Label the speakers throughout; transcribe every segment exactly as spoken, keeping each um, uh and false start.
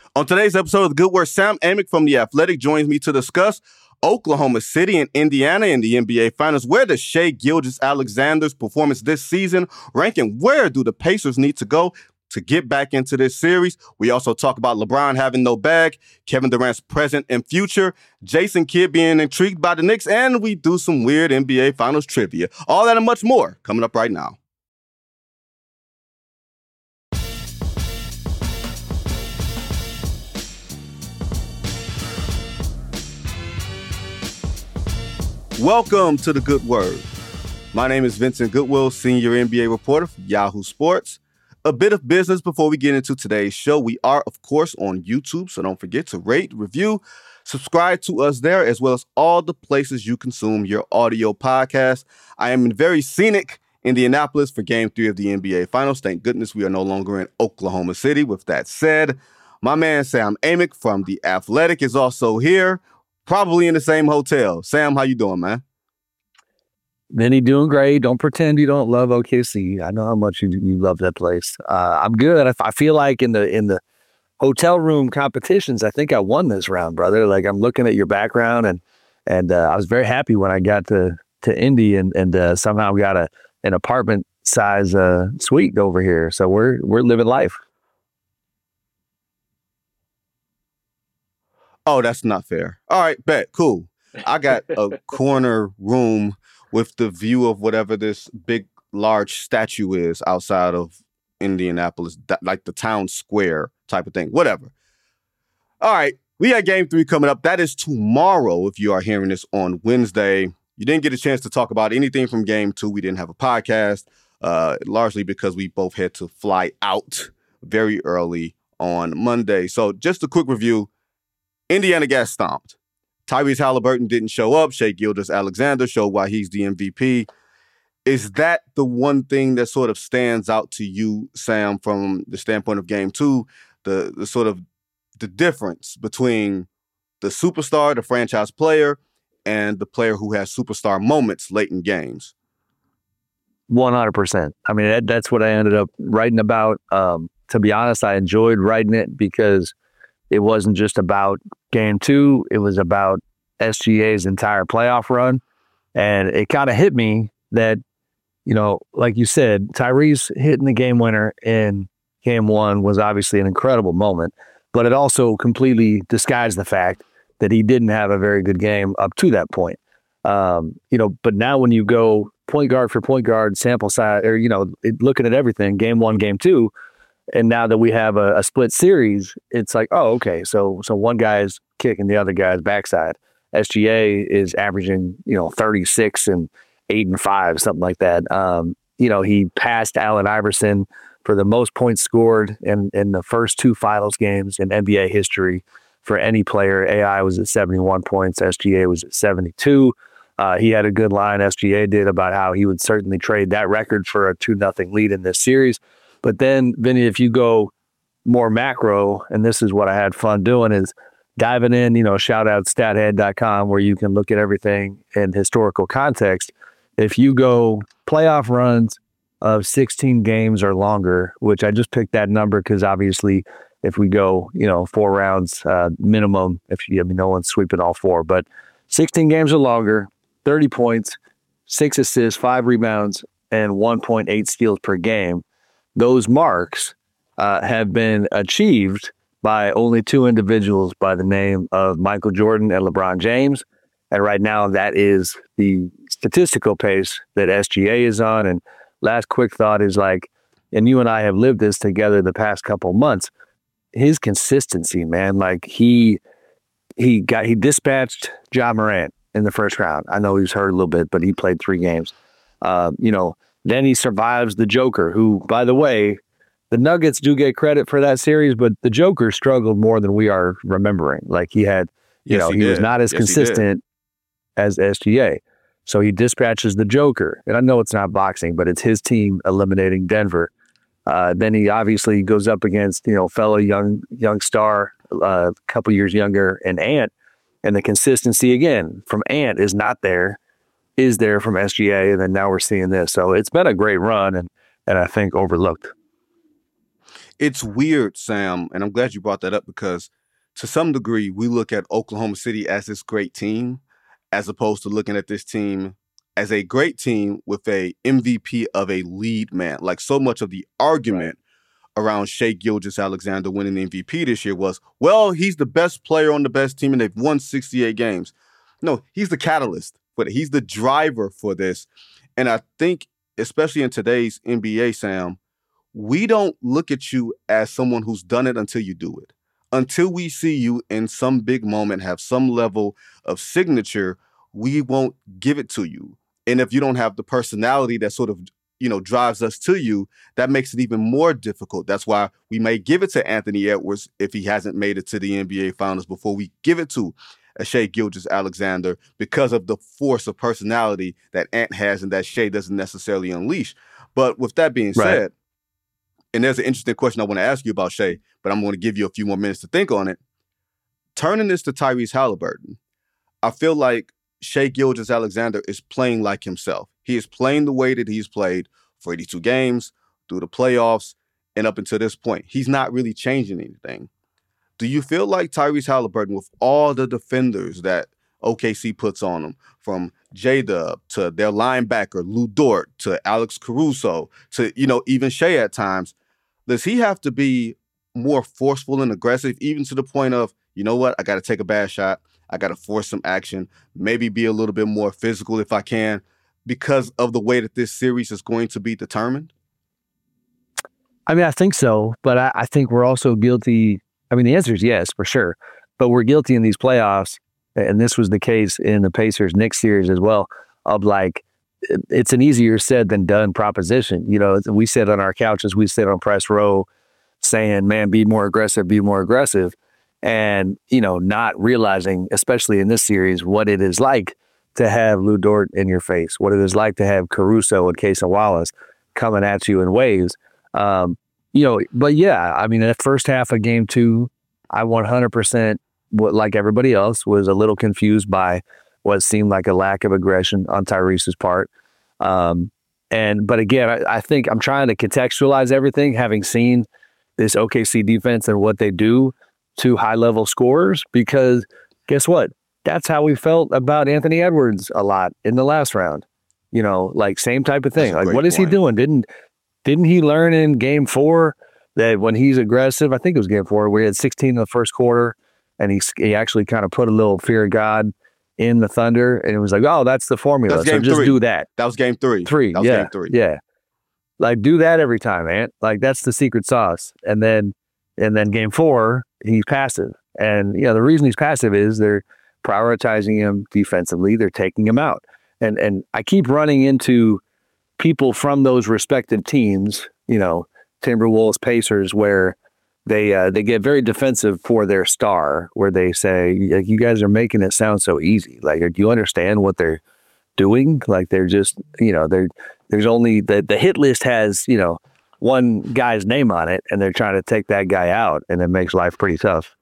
Speaker 1: On today's episode of The Good Word, Sam Amick from The Athletic joins me to discuss Oklahoma City and Indiana in the N B A Finals. Where does Shai Gilgeous-Alexander's performance this season rank, and where do the Pacers need to go to get back into this series? We also talk about LeBron having no bag, Kevin Durant's present and future, Jason Kidd being intrigued by the Knicks, and we do some weird N B A Finals trivia. All that and much more coming up right now. Welcome to The Good Word. My name is Vincent Goodwill, senior N B A reporter for Yahoo Sports. A bit of business before we get into today's show. We are, of course, on YouTube, so don't forget to rate, review, subscribe to us there, as well as all the places you consume your audio podcast. I am in very scenic Indianapolis for Game three of the N B A Finals. Thank goodness we are no longer in Oklahoma City. With that said, my man Sam Amick from The Athletic is also here. Probably in the same hotel. Sam, how you doing, man?
Speaker 2: Vinny, doing great. Don't pretend you don't love O K C. I know how much you, you love that place. Uh, I'm good. I, I feel like in the in the hotel room competitions, I think I won this round, brother. Like, I'm looking at your background, and and uh, I was very happy when I got to to Indy and and uh, somehow got a an apartment size uh, suite over here. So we're we're living life.
Speaker 1: Oh, that's not fair. All right, bet. Cool. I got a corner room with the view of whatever this big, large statue is outside of Indianapolis, like the town square type of thing. Whatever. All right, we got game three coming up. That is tomorrow if you are hearing this on Wednesday. You didn't get a chance to talk about anything from game two. We didn't have a podcast, uh, largely because we both had to fly out very early on Monday. So just a quick review. Indiana got stomped. Tyrese Halliburton didn't show up. Shai Gilgeous-Alexander showed why he's the M V P. Is that the one thing that sort of stands out to you, Sam, from the standpoint of game two, the, the sort of the difference between the superstar, the franchise player, and the player who has superstar moments late in games?
Speaker 2: one hundred percent. I mean, that, that's what I ended up writing about. Um, to be honest, I enjoyed writing it because it wasn't just about game two. It was about S G A's entire playoff run. And it kind of hit me that, you know, like you said, Tyrese hitting the game winner in game one was obviously an incredible moment, but it also completely disguised the fact that he didn't have a very good game up to that point. Um, you know, but now when you go point guard for point guard, sample size, or, you know, it, looking at everything, game one, game two, and now that we have a, a split series, it's like, oh, okay, so so one guy is kicking the other guy's backside. S G A is averaging, you know, thirty-six and eight and five, something like that. Um, you know, he passed Allen Iverson for the most points scored in, in the first two finals games in N B A history for any player. A I was at seventy-one points. S G A was at seventy-two. Uh, he had a good line, S G A did, about how he would certainly trade that record for a two nothing lead in this series. But then, Vinny, if you go more macro, and this is what I had fun doing, is diving in, you know, shout out stathead dot com, where you can look at everything in historical context. If you go playoff runs of sixteen games or longer, which I just picked that number because obviously if we go, you know, four rounds uh, minimum, if you, I mean, no one's sweeping all four, but sixteen games or longer, thirty points, six assists, five rebounds, and one point eight steals per game. Those marks uh, have been achieved by only two individuals by the name of Michael Jordan and LeBron James. And right now that is the statistical pace that S G A is on. And last quick thought is, like, and you and I have lived this together the past couple months, his consistency, man, like he, he got, he dispatched Ja Morant in the first round. I know he was hurt a little bit, but he played three games. Uh, you know, Then he survives the Joker, who, by the way, the Nuggets do get credit for that series, but the Joker struggled more than we are remembering. Like, he had, you
Speaker 1: yes,
Speaker 2: know,
Speaker 1: he,
Speaker 2: he
Speaker 1: was
Speaker 2: not as
Speaker 1: yes,
Speaker 2: consistent as S G A. So he dispatches the Joker. And I know it's not boxing, but it's his team eliminating Denver. Uh, then he obviously goes up against, you know, fellow young young star, a uh, couple years younger, and Ant. And the consistency, again, from Ant is not there, is there from S G A. And then now we're seeing this. So it's been a great run, and and I think overlooked.
Speaker 1: It's weird, Sam, and I'm glad you brought that up because to some degree, we look at Oklahoma City as this great team as opposed to looking at this team as a great team with a M V P of a lead man. Like so much of the argument right. around Shai Gilgeous-Alexander winning the M V P this year was, well, he's the best player on the best team and they've won sixty-eight games. No, he's the catalyst for it. He's the driver for this. And I think, especially in today's N B A, Sam, we don't look at you as someone who's done it until you do it. Until we see you in some big moment have some level of signature, we won't give it to you. And if you don't have the personality that sort of, you know, drives us to you, that makes it even more difficult. That's why we may give it to Anthony Edwards if he hasn't made it to the N B A Finals before we give it to Shai Gilgeous-Alexander because of the force of personality that Ant has and that Shai doesn't necessarily unleash. But with that being
Speaker 2: right.
Speaker 1: said, and there's an interesting question I want to ask you about Shai, but I'm going to give you a few more minutes to think on it. Turning this to Tyrese Halliburton, I feel like Shai Gilgeous-Alexander is playing like himself. He is playing the way that he's played for eighty-two games, through the playoffs, and up until this point. He's not really changing anything. Do you feel like Tyrese Halliburton, with all the defenders that O K C puts on him, from J-Dub to their linebacker, Lu Dort, to Alex Caruso, to, you know, even Shai at times, does he have to be more forceful and aggressive, even to the point of, you know what, I got to take a bad shot, I got to force some action, maybe be a little bit more physical if I can, because of the way that this series is going to be determined?
Speaker 2: I mean, I think so, but I, I think we're also guilty. I mean, the answer is yes, for sure. But we're guilty in these playoffs, and this was the case in the Pacers-Knicks series as well, of like, it's an easier said than done proposition. You know, we sit on our couches, we sit on press row saying, man, be more aggressive, be more aggressive. And, you know, not realizing, especially in this series, what it is like to have Lu Dort in your face, what it is like to have Caruso and Cason Wallace coming at you in waves. Um, you know, but yeah, I mean, the first half of game two, I one hundred percent, like everybody else, was a little confused by what seemed like a lack of aggression on Tyrese's part. Um, and, but again, I, I think I'm trying to contextualize everything, having seen this O K C defense and what they do to high-level scorers, because guess what? That's how we felt about Anthony Edwards a lot in the last round. You know, like same type of thing. Like, what is point. he doing? Didn't didn't he learn in game four that when he's aggressive, I think it was game four, where he had sixteen in the first quarter, and he he actually kind of put a little fear of God in the Thunder, and it was like, oh, that's the formula. So just
Speaker 1: three.
Speaker 2: do that.
Speaker 1: That was game three.
Speaker 2: Three,
Speaker 1: that was
Speaker 2: yeah,
Speaker 1: game three.
Speaker 2: yeah. Like, do that every time, man. Like, that's the secret sauce. And then, and then game four, he's passive. And, you know, the reason he's passive is they're prioritizing him defensively. They're taking him out. And and I keep running into people from those respective teams, you know, Timberwolves, Pacers, where they uh, they get very defensive for their star, where they say, you guys are making it sound so easy. Like, do you understand what they're doing? Like, they're just, you know, they're, there's only, the, the hit list has, you know, one guy's name on it, and they're trying to take that guy out, and it makes life pretty tough.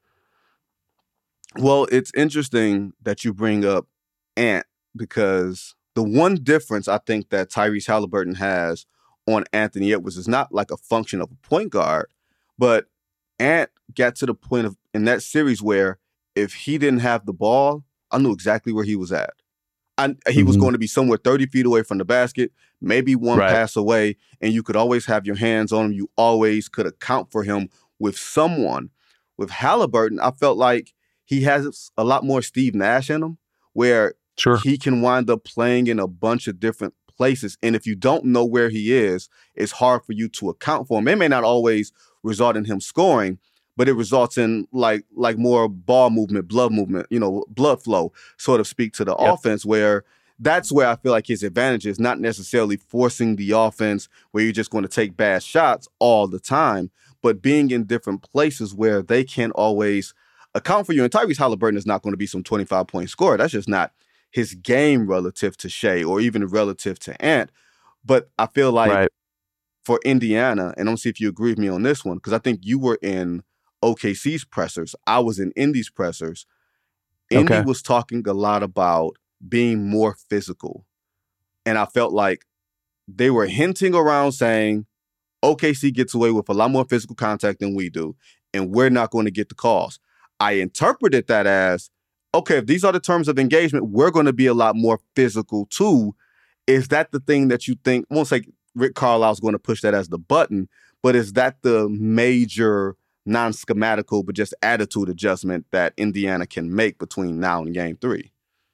Speaker 1: Well, it's interesting that you bring up Ant, because the one difference I think that Tyrese Halliburton has on Anthony Edwards is not like a function of a point guard, but Ant got to the point of in that series where if he didn't have the ball, I knew exactly where he was at. I, he mm-hmm. was going to be somewhere thirty feet away from the basket, maybe one right. pass away, and you could always have your hands on him. You always could account for him with someone. With Halliburton, I felt like he has a lot more Steve Nash in him, where sure. he can wind up playing in a bunch of different places. And if you don't know where he is, it's hard for you to account for him. It may not always result in him scoring, but it results in like like more ball movement, blood movement, you know, blood flow, sort of speak to the yep. offense, where that's where I feel like his advantage is not necessarily forcing the offense where you're just going to take bad shots all the time, but being in different places where they can always account for you. And Tyrese Halliburton is not going to be some twenty-five point scorer. That's just not his game relative to Shai or even relative to Ant. But I feel like right. for Indiana, and I'm going to see if you agree with me on this one, because I think you were in O K C's pressers. I was in Indy's pressers. Indy okay. was talking a lot about being more physical. And I felt like they were hinting around saying, O K C gets away with a lot more physical contact than we do, and we're not going to get the calls. I interpreted that as, okay, if these are the terms of engagement, we're going to be a lot more physical too. Is that the thing that you think, I won't say Rick Carlisle's going to push that as the button, but is that the major non-schematical but just attitude adjustment that Indiana can make between now and game three?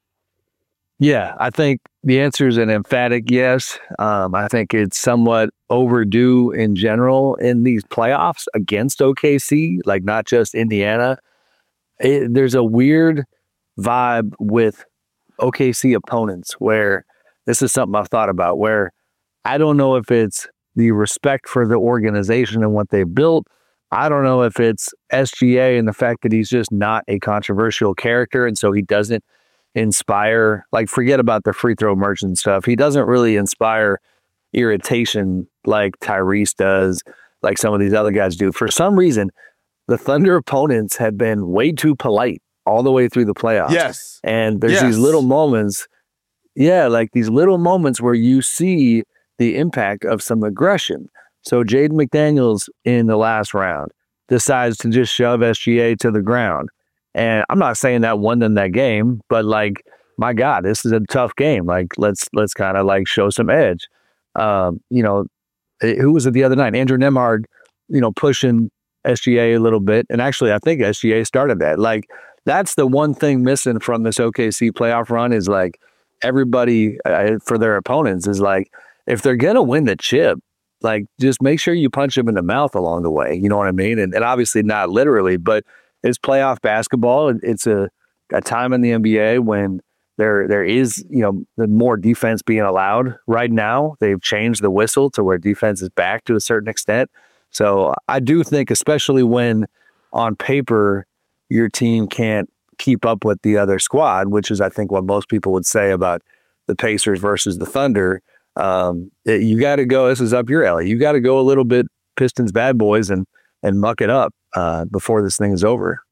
Speaker 2: Yeah, I think the answer is an emphatic yes. Um, I think it's somewhat overdue in general in these playoffs against O K C, like not just Indiana. It, there's a weird vibe with O K C opponents where this is something I've thought about, where I don't know if it's the respect for the organization and what they've built. I don't know if it's S G A and the fact that he's just not a controversial character, and so he doesn't inspire, like, forget about the free throw merchant stuff. He doesn't really inspire irritation like Tyrese does, like some of these other guys do. For some reason, the Thunder opponents have been way too polite all the way through the playoffs.
Speaker 1: Yes.
Speaker 2: And there's
Speaker 1: yes.
Speaker 2: these little moments, yeah, like these little moments where you see the impact of some aggression. So Jaden McDaniels in the last round decides to just shove S G A to the ground. And I'm not saying that won them that game, but like, my God, this is a tough game. Like, let's let's kind of like show some edge. Um, you know, who was it the other night? Andrew Nembhard, you know, pushing S G A a little bit. And actually, I think S G A started that. Like, that's the one thing missing from this O K C playoff run is like everybody uh, for their opponents is like, if they're going to win the chip, like, just make sure you punch them in the mouth along the way. You know what I mean? And, and obviously not literally, but it's playoff basketball. It's a, a time in the N B A when there there is, you know, the more defense being allowed. Right now, they've changed the whistle to where defense is back to a certain extent. So I do think, especially when on paper your team can't keep up with the other squad, which is, I think, what most people would say about the Pacers versus the Thunder, um, it, you got to go, this is up your alley. You got to go a little bit Pistons bad boys and and muck it up uh, before this thing is over.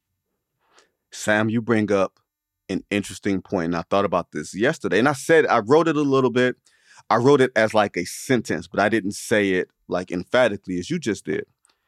Speaker 1: Sam, you bring up an interesting point, and I thought about this yesterday, and I said, I wrote it a little bit. I wrote it as like a sentence, but I didn't say it like emphatically as you just did.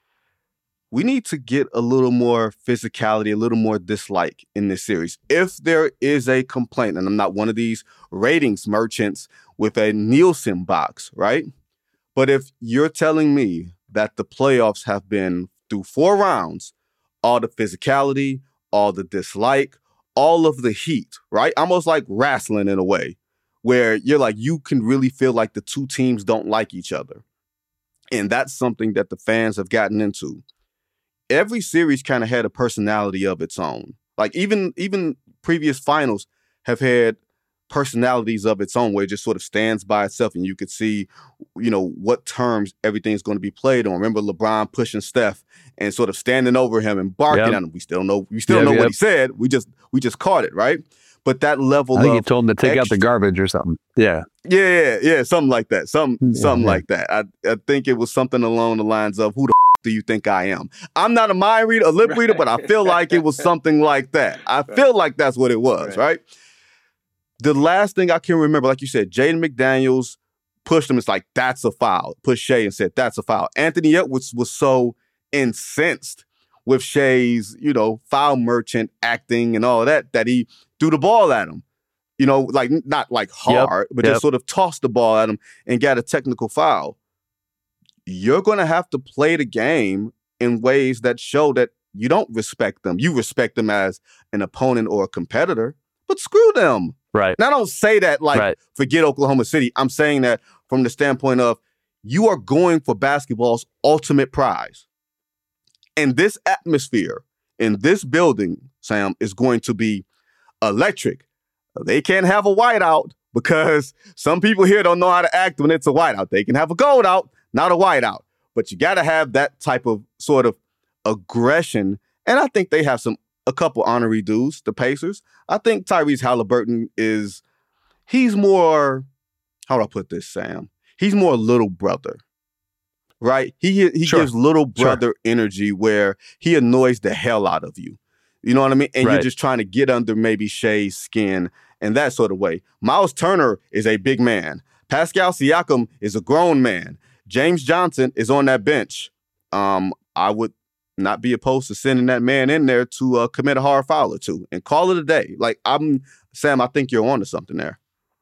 Speaker 1: We need to get a little more physicality, a little more dislike in this series. If there is a complaint, and I'm not one of these ratings merchants with a Nielsen box, right? But if you're telling me that the playoffs have been through four rounds, all the physicality, all the dislike, all of the heat, right? Almost like wrestling in a way, where you're like, you can really feel like the two teams don't like each other. And that's something that the fans have gotten into. Every series kind of had a personality of its own. Like even, even previous finals have had personalities of its own where it just sort of stands by itself and you could see, you know, what terms everything's going to be played on. Remember LeBron pushing Steph and sort of standing over him and barking
Speaker 2: yep.
Speaker 1: at him. We still know, we still
Speaker 2: yep,
Speaker 1: know
Speaker 2: yep.
Speaker 1: what he said. We just, we just caught it, right? But that level
Speaker 2: I think
Speaker 1: of
Speaker 2: he told him to take
Speaker 1: extra,
Speaker 2: out the garbage or something. Yeah.
Speaker 1: Yeah, yeah, yeah. Something like that. Some,
Speaker 2: yeah,
Speaker 1: something
Speaker 2: yeah.
Speaker 1: like that. I, I think it was something along the lines of, who the f- do you think I am? I'm not a mind reader, a lip reader, but I feel like it was something like that. I feel like that's what it was, right? right? The last thing I can remember, like you said, Jaden McDaniels pushed him. It's like, that's a foul. Pushed Shea and said, that's a foul. Anthony Edwards was so incensed with Shea's, you know, foul merchant acting and all of that, that he threw the ball at him. You know, like not like hard, yep, but yep. just sort of tossed the ball at him and got a technical foul. You're going to have to play the game in ways that show that you don't respect them. You respect them as an opponent or a competitor, but screw them.
Speaker 2: Right.
Speaker 1: Now, I don't say that like, right. forget Oklahoma City. I'm saying that from the standpoint of you are going for basketball's ultimate prize. And this atmosphere in this building, Sam, is going to be electric. They can't have a whiteout because some people here don't know how to act when it's a whiteout. They can have a gold out, not a whiteout. But you got to have that type of sort of aggression. And I think they have some a couple honorary dudes, the Pacers. I think Tyrese Halliburton is, he's more, how do I put this, Sam? He's more little brother, right? He he sure. gives little brother sure. energy where he annoys the hell out of you. You know what I mean? And right. you're just trying to get under maybe Shea's skin and that sort of way. Miles Turner is a big man. Pascal Siakam is a grown man. James Johnson is on that bench. Um, I would not be opposed to sending that man in there to uh, commit a hard foul or two and call it a day. Like, I'm Sam, I think you're onto something there.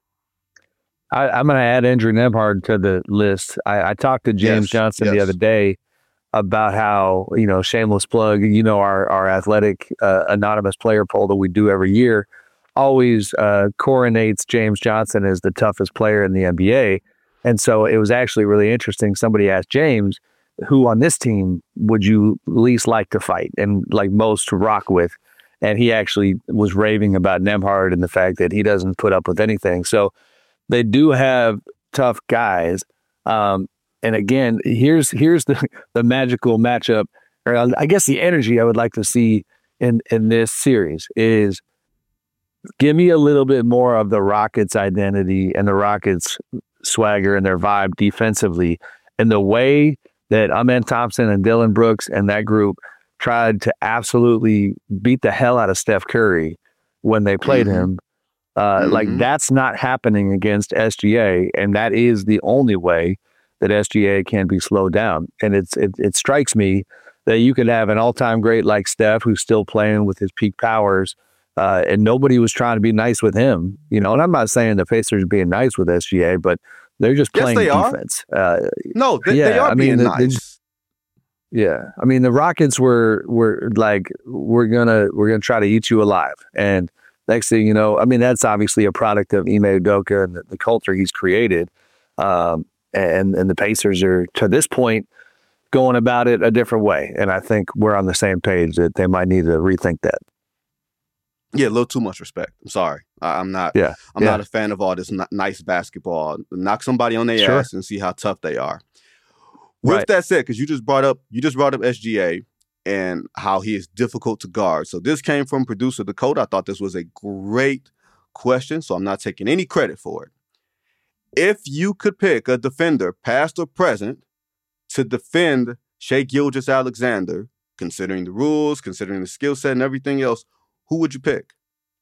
Speaker 2: I, I'm going to add Andrew Nembhard to the list. I, I talked to James
Speaker 1: yes,
Speaker 2: Johnson
Speaker 1: yes.
Speaker 2: the other day about how, you know, shameless plug, you know, our, our athletic uh, anonymous player poll that we do every year always uh, coronates James Johnson as the toughest player in the N B A. And so it was actually really interesting. Somebody asked James, who on this team would you least like to fight and like most to rock with? And he actually was raving about Nembhard and the fact that he doesn't put up with anything. So they do have tough guys. Um, and again, here's here's the, the magical matchup, or I guess the energy I would like to see in, in this series is give me a little bit more of the Rockets' identity and the Rockets' swagger and their vibe defensively. And the way that Amen Thompson and Dylan Brooks and that group tried to absolutely beat the hell out of Steph Curry when they played
Speaker 1: Mm-hmm.
Speaker 2: him, uh,
Speaker 1: mm-hmm.
Speaker 2: like that's not happening against S G A. And that is the only way that S G A can be slowed down. And it's it, it strikes me that you could have an all-time great like Steph who's still playing with his peak powers, uh, and nobody was trying to be nice with him. You know, and I'm not saying the Pacers are being nice with S G A, but they're just
Speaker 1: Yes,
Speaker 2: playing
Speaker 1: they are.
Speaker 2: defense. Uh,
Speaker 1: No, they,
Speaker 2: yeah,
Speaker 1: they are
Speaker 2: I
Speaker 1: being
Speaker 2: mean, the-
Speaker 1: nice.
Speaker 2: the- yeah, I mean the Rockets were were like we're gonna we're gonna try to eat you alive, and next thing you know, I mean that's obviously a product of Ime Udoka and the, the culture he's created, um, and and the Pacers are to this point going about it a different way, and I think we're on the same page that they might need to rethink that.
Speaker 1: Yeah, a little too much respect. I'm sorry. I, I'm not.
Speaker 2: Yeah,
Speaker 1: I'm
Speaker 2: yeah.
Speaker 1: not a fan of all this n- nice basketball. Knock somebody on their
Speaker 2: Sure.
Speaker 1: ass and see how tough they are. With
Speaker 2: Right.
Speaker 1: that said, because you just brought up you just brought up S G A and how he is difficult to guard. So this came from producer Dakota. I thought this was a great question, so I'm not taking any credit for it. If you could pick a defender, past or present, to defend Shai Gilgeous-Alexander, considering the rules, considering the skill set and everything else, who would you pick?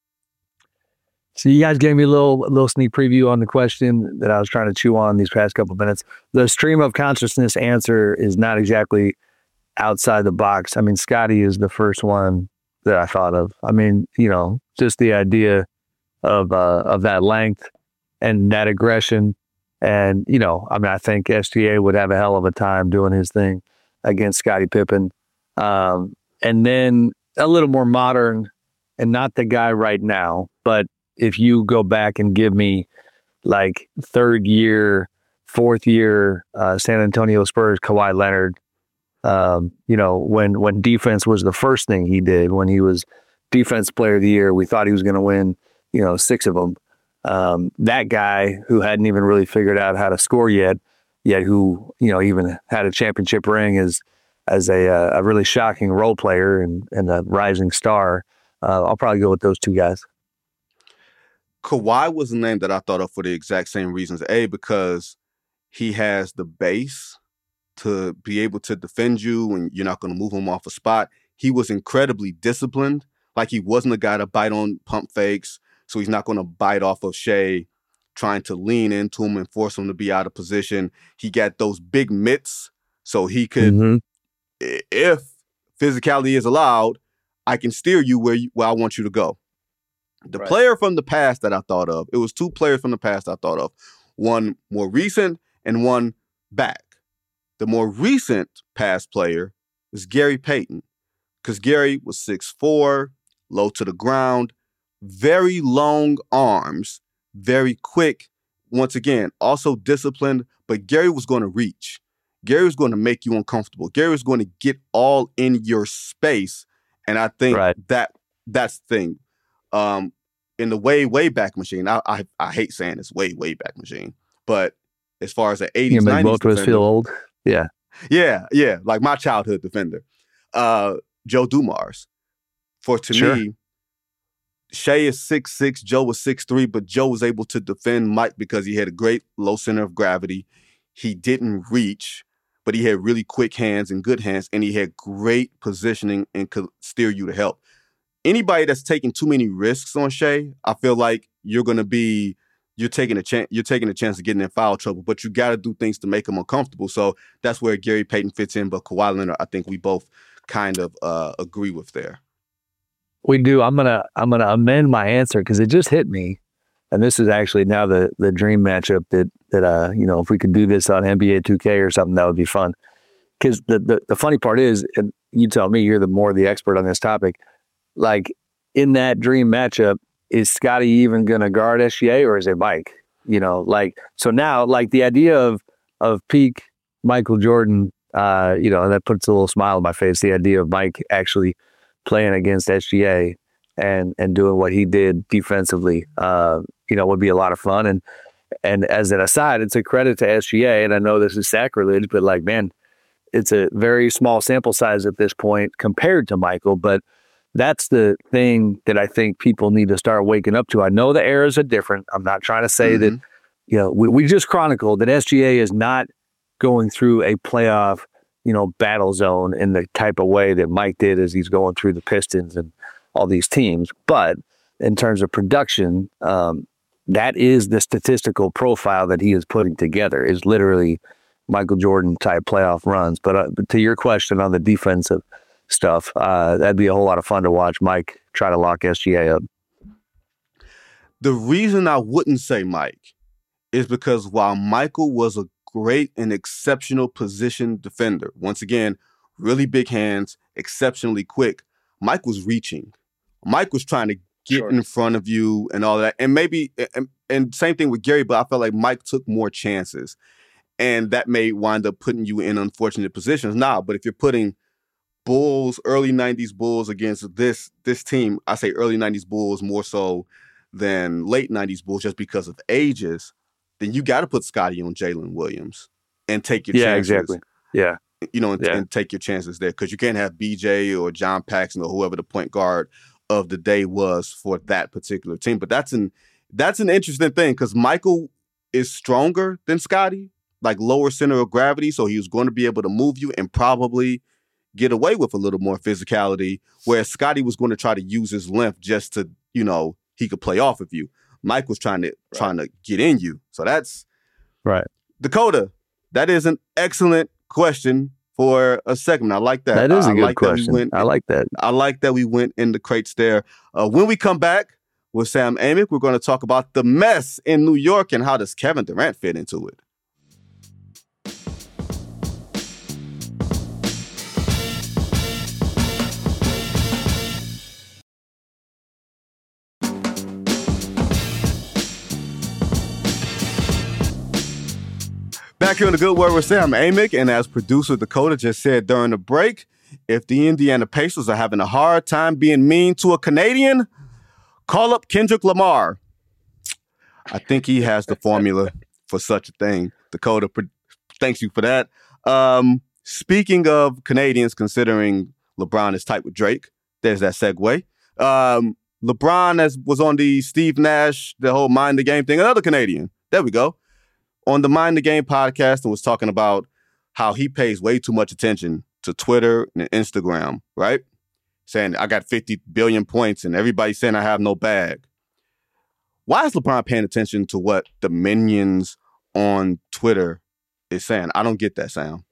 Speaker 2: So you guys gave me a little a little sneak preview on the question that I was trying to chew on these past couple of minutes. The stream of consciousness answer is not exactly outside the box. I mean, Scotty is the first one that I thought of. I mean, you know, just the idea of uh, of that length and that aggression. And, you know, I mean, I think S G A would have a hell of a time doing his thing against Scottie Pippen. Um, and then a little more modern and not the guy right now, but if you go back and give me like third year, fourth year uh, San Antonio Spurs, Kawhi Leonard, um, you know, when when defense was the first thing he did, when he was defense player of the year, we thought he was going to win, you know, six of them. Um, that guy who hadn't even really figured out how to score yet, yet who, you know, even had a championship ring as as a uh, a really shocking role player and, and a rising star. Uh, I'll probably go with those two guys.
Speaker 1: Kawhi was the name that I thought of for the exact same reasons. A, because he has the base to be able to defend you and you're not going to move him off a spot. He was incredibly disciplined. Like, he wasn't a guy to bite on pump fakes, so he's not going to bite off of Shai trying to lean into him and force him to be out of position. He got those big mitts, so he could,
Speaker 2: Mm-hmm.
Speaker 1: if physicality is allowed, I can steer you where, you, where I want you to go. The
Speaker 2: Right.
Speaker 1: player from the past that I thought of, it was two players from the past I thought of. One more recent and one back. The more recent past player is Gary Payton, because Gary was six foot four, low to the ground, very long arms, very quick. Once again, also disciplined, but Gary was going to reach. Gary was going to make you uncomfortable. Gary was going to get all in your space. And I think
Speaker 2: Right.
Speaker 1: that that's the thing. Um, in the way, way back machine, I, I I hate saying this way, way back machine, but as far as the eighties,
Speaker 2: You make
Speaker 1: nineties
Speaker 2: both of us
Speaker 1: defender,
Speaker 2: feel old. Yeah.
Speaker 1: yeah, yeah, like my childhood defender, uh, Joe Dumars. For to
Speaker 2: Sure.
Speaker 1: me, Shai is six six, Joe was six three, but Joe was able to defend Mike because he had a great low center of gravity. He didn't reach, but he had really quick hands and good hands, and he had great positioning and could steer you to help. Anybody that's taking too many risks on Shai, I feel like you're going to be you're taking a chance. You're taking a chance of getting in foul trouble, but you got to do things to make them uncomfortable. So that's where Gary Payton fits in. But Kawhi Leonard, I think we both kind of uh, agree with there.
Speaker 2: We do. I'm gonna I'm gonna amend my answer because it just hit me, and this is actually now the the dream matchup that that uh you know if we could do this on N B A two K or something that would be fun. Because the, the the funny part is, and you tell me, you're the more the expert on this topic. Like in that dream matchup, is Scottie even going to guard S G A or is it Mike? You know, like, so now, like the idea of, of peak Michael Jordan, uh, you know, that puts a little smile on my face. The idea of Mike actually playing against S G A and, and doing what he did defensively, uh, you know, would be a lot of fun. And, and as an aside, it's a credit to S G A. And I know this is sacrilege, but like, man, it's a very small sample size at this point compared to Michael, but that's the thing that I think people need to start waking up to. I know the eras are different. I'm not trying to say mm-hmm. that, you know, we, we just chronicled that S G A is not going through a playoff, you know, battle zone in the type of way that Mike did as he's going through the Pistons and all these teams. But in terms of production, um, that is the statistical profile that he is putting together, is literally Michael Jordan type playoff runs. But, uh, but to your question on the defensive stuff, uh, that'd be a whole lot of fun to watch Mike try to lock S G A up.
Speaker 1: The reason I wouldn't say Mike is because while Michael was a great and exceptional position defender, once again, really big hands, exceptionally quick, Mike was reaching. Mike was trying to get sure. in front of you and all that. And maybe, and, and same thing with Gary, but I felt like Mike took more chances. And that may wind up putting you in unfortunate positions. Nah, but if you're putting Bulls, early nineties Bulls against this this team, I say early nineties Bulls more so than late nineties Bulls just because of ages, then you got to put Scottie on Jalen Williams and take your
Speaker 2: yeah,
Speaker 1: chances.
Speaker 2: Yeah, exactly. Yeah.
Speaker 1: You know, and,
Speaker 2: yeah.
Speaker 1: and take your chances there because you can't have B J or John Paxson or whoever the point guard of the day was for that particular team. But that's an, that's an interesting thing because Michael is stronger than Scottie, like lower center of gravity, so he was going to be able to move you and probably get away with a little more physicality, whereas Scottie was going to try to use his length just to, you know, he could play off of you. Mike was trying to right. trying to get in you. So that's
Speaker 2: right.
Speaker 1: Dakota, that is an excellent question for a segment. I like that.
Speaker 2: That is a
Speaker 1: I
Speaker 2: good
Speaker 1: like
Speaker 2: question.
Speaker 1: Went,
Speaker 2: I like that.
Speaker 1: I like that we went in the crates there. Uh, when we come back with Sam Amick, we're going to talk about the mess in New York and how does Kevin Durant fit into it. Back here on The Good Word with Sam Amick, and as producer Dakota just said during the break, if the Indiana Pacers are having a hard time being mean to a Canadian, call up Kendrick Lamar. I think he has the formula for such a thing. Dakota, thanks you for that. Um, speaking of Canadians, considering LeBron is tight with Drake, there's that segue. Um, LeBron as was on the Steve Nash, the whole Mind the Game thing, another Canadian. There we go. On the Mind the Game podcast and was talking about how he pays way too much attention to Twitter and Instagram, right? Saying, I got fifty billion points and everybody's saying I have no bag. Why is LeBron paying attention to what the minions on Twitter is saying? I don't get that, Sam.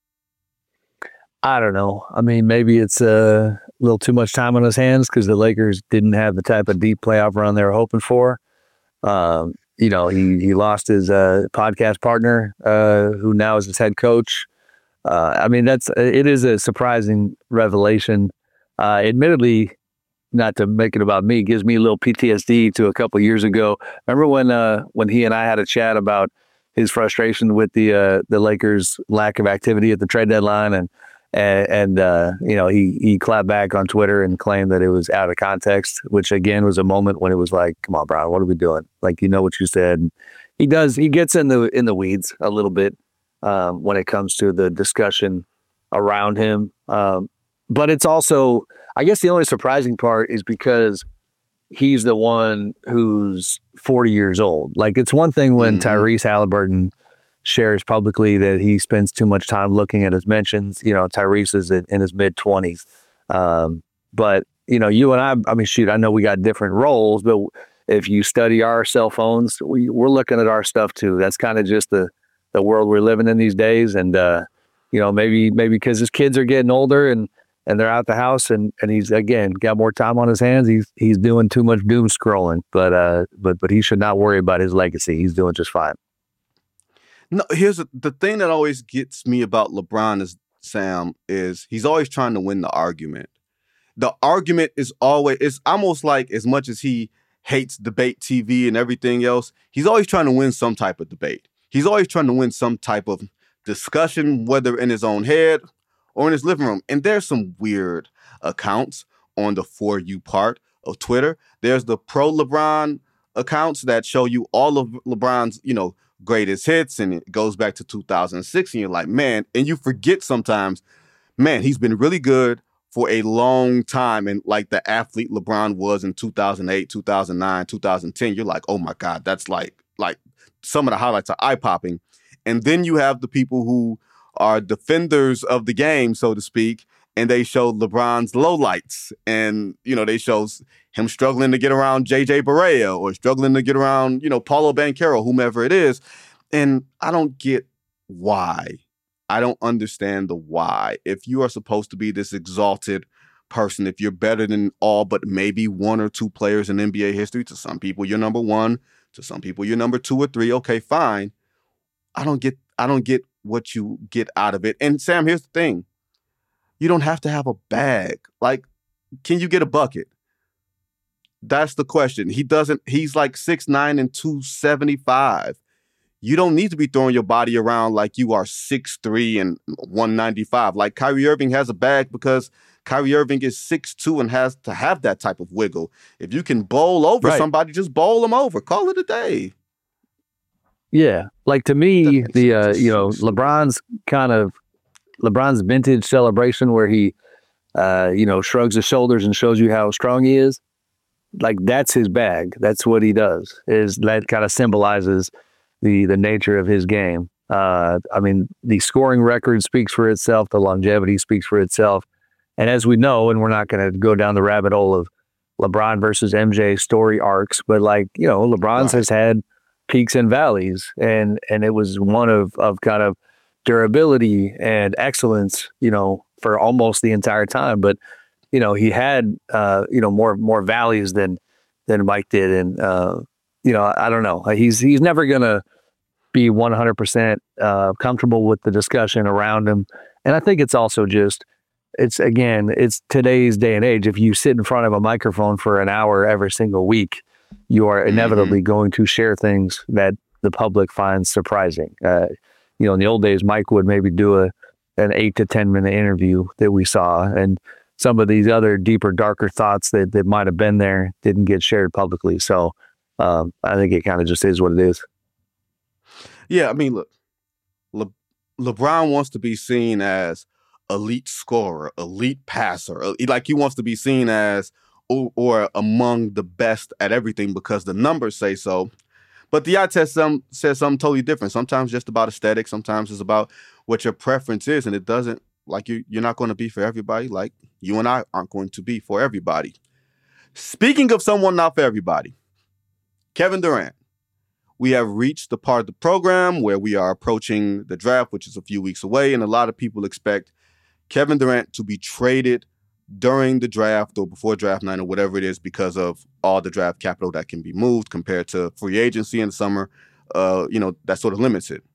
Speaker 2: I don't know. I mean, maybe it's a little too much time on his hands because the Lakers didn't have the type of deep playoff run they were hoping for. Um, You know, he he lost his uh, podcast partner, uh, who now is his head coach. Uh, I mean, that's it is a surprising revelation. Uh, admittedly, not to make it about me, gives me a little P T S D to a couple of years ago. Remember when uh, when he and I had a chat about his frustration with the uh, the Lakers' lack of activity at the trade deadline, and and, and uh, you know he he clapped back on Twitter and claimed that it was out of context, which again was a moment when it was like, come on, Brian, what are we doing? Like, you know what you said. He does. He gets in the in the weeds a little bit um, when it comes to the discussion around him. Um, but it's also, I guess, the only surprising part is because he's the one who's forty years old. Like, it's one thing when mm-hmm. Tyrese Halliburton shares publicly that he spends too much time looking at his mentions. You know, Tyrese is in, in his mid twenties. Um, but, you know, you and I, I mean, shoot, I know we got different roles, but if you study our cell phones, we, we're looking at our stuff too. That's kind of just the, the world we're living in these days. And, uh, you know, maybe maybe because his kids are getting older and, and they're out the house and, and he's, again, got more time on his hands. He's he's doing too much doom scrolling, but uh, but but he should not worry about his legacy. He's doing just fine.
Speaker 1: No, here's a, the thing that always gets me about LeBron is, Sam, is he's always trying to win the argument. The argument is always, it's almost like as much as he hates debate T V and everything else, he's always trying to win some type of debate. He's always trying to win some type of discussion, whether in his own head or in his living room. And there's some weird accounts on the For You part of Twitter. There's the pro LeBron accounts that show you all of LeBron's, you know, greatest hits, and it goes back to two thousand six, and you're like, man, and you forget sometimes, man, he's been really good for a long time. And like the athlete LeBron was in two thousand eight, two thousand nine, two thousand ten, you're like, oh my God, that's like, like some of the highlights are eye-popping. And then you have the people who are defenders of the game, so to speak, and they show LeBron's lowlights. And, you know, they show him struggling to get around J J Barea or struggling to get around, you know, Paulo Banchero, whomever it is. And I don't get why. I don't understand the why. If you are supposed to be this exalted person, if you're better than all but maybe one or two players in N B A history, to some people you're number one, to some people you're number two or three, okay, fine. I don't get I don't get what you get out of it. And Sam, here's the thing. You don't have to have a bag. Like, can you get a bucket? That's the question. He doesn't, he's like six nine and two seventy-five. You don't need to be throwing your body around like you are six three and one ninety-five. Like Kyrie Irving has a bag because Kyrie Irving is six two and has to have that type of wiggle. If you can bowl over right. somebody, just bowl them over. Call it a day.
Speaker 2: Yeah. Like to me, the, uh, you know, LeBron's kind of, LeBron's vintage celebration where he, uh, you know, shrugs his shoulders and shows you how strong he is. Like that's his bag. That's what he does. Is that kind of symbolizes the the nature of his game. Uh, I mean, the scoring record speaks for itself. The longevity speaks for itself. And as we know, and we're not going to go down the rabbit hole of LeBron versus M J story arcs, but like, you know, LeBron's right. has had peaks and valleys, and and it was one of of kind of durability and excellence, you know, for almost the entire time. But, you know, he had, uh, you know, more more valleys than than Mike did. And, uh, you know, I don't know. He's he's never going to be one hundred percent uh, comfortable with the discussion around him. And I think it's also just, it's, again, it's today's day and age. If you sit in front of a microphone for an hour every single week, you are inevitably mm-hmm. going to share things that the public finds surprising. Uh, you know, in the old days, Mike would maybe do a an eight to ten minute interview that we saw, and some of these other deeper, darker thoughts that, that might have been there didn't get shared publicly. So um, I think it kind of just is what it is.
Speaker 1: Yeah, I mean, look, Le- LeBron wants to be seen as elite scorer, elite passer. Like he wants to be seen as or, or among the best at everything because the numbers say so. But the eye test some, says something totally different. Sometimes just about aesthetics. Sometimes it's about what your preference is. And it doesn't, like you, you're not going to be for everybody. Like you and I aren't going to be for everybody. Speaking of someone not for everybody, Kevin Durant. We have reached the part of the program where we are approaching the draft, which is a few weeks away. And a lot of people expect Kevin Durant to be traded during the draft or before draft night or whatever it is because of all the draft capital that can be moved compared to free agency in the summer. Uh, you know, that sort of limits it.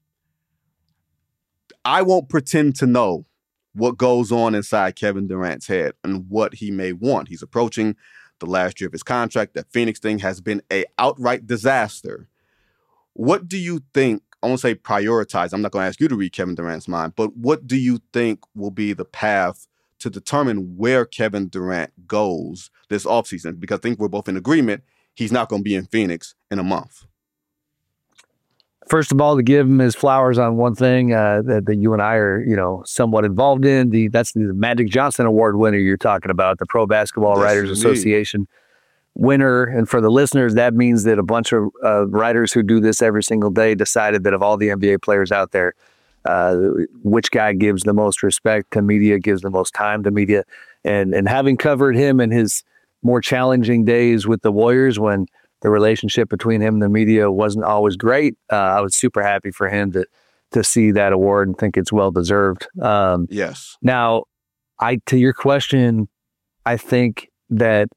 Speaker 1: I won't pretend to know what goes on inside Kevin Durant's head and what he may want. He's approaching the last year of his contract. That Phoenix thing has been a outright disaster. What do you think? I won't say prioritize. I'm not going to ask you to read Kevin Durant's mind, but what do you think will be the path to determine where Kevin Durant goes this offseason? Because I think we're both in agreement he's not going to be in Phoenix in a month.
Speaker 2: First of all, to give him his flowers on one thing uh, that, that you and I are, you know, somewhat involved in, the that's the Magic Johnson Award winner you're talking about, the Pro Basketball yes, Writers indeed. Association winner. And for the listeners, that means that a bunch of uh, writers who do this every single day decided that of all the N B A players out there, uh, which guy gives the most respect to media, gives the most time to media. And, and having covered him in his more challenging days with the Warriors when the relationship between him and the media wasn't always great. Uh, I was super happy for him to to see that award and think it's well deserved. Um,
Speaker 1: yes.
Speaker 2: Now, I to your question, I think that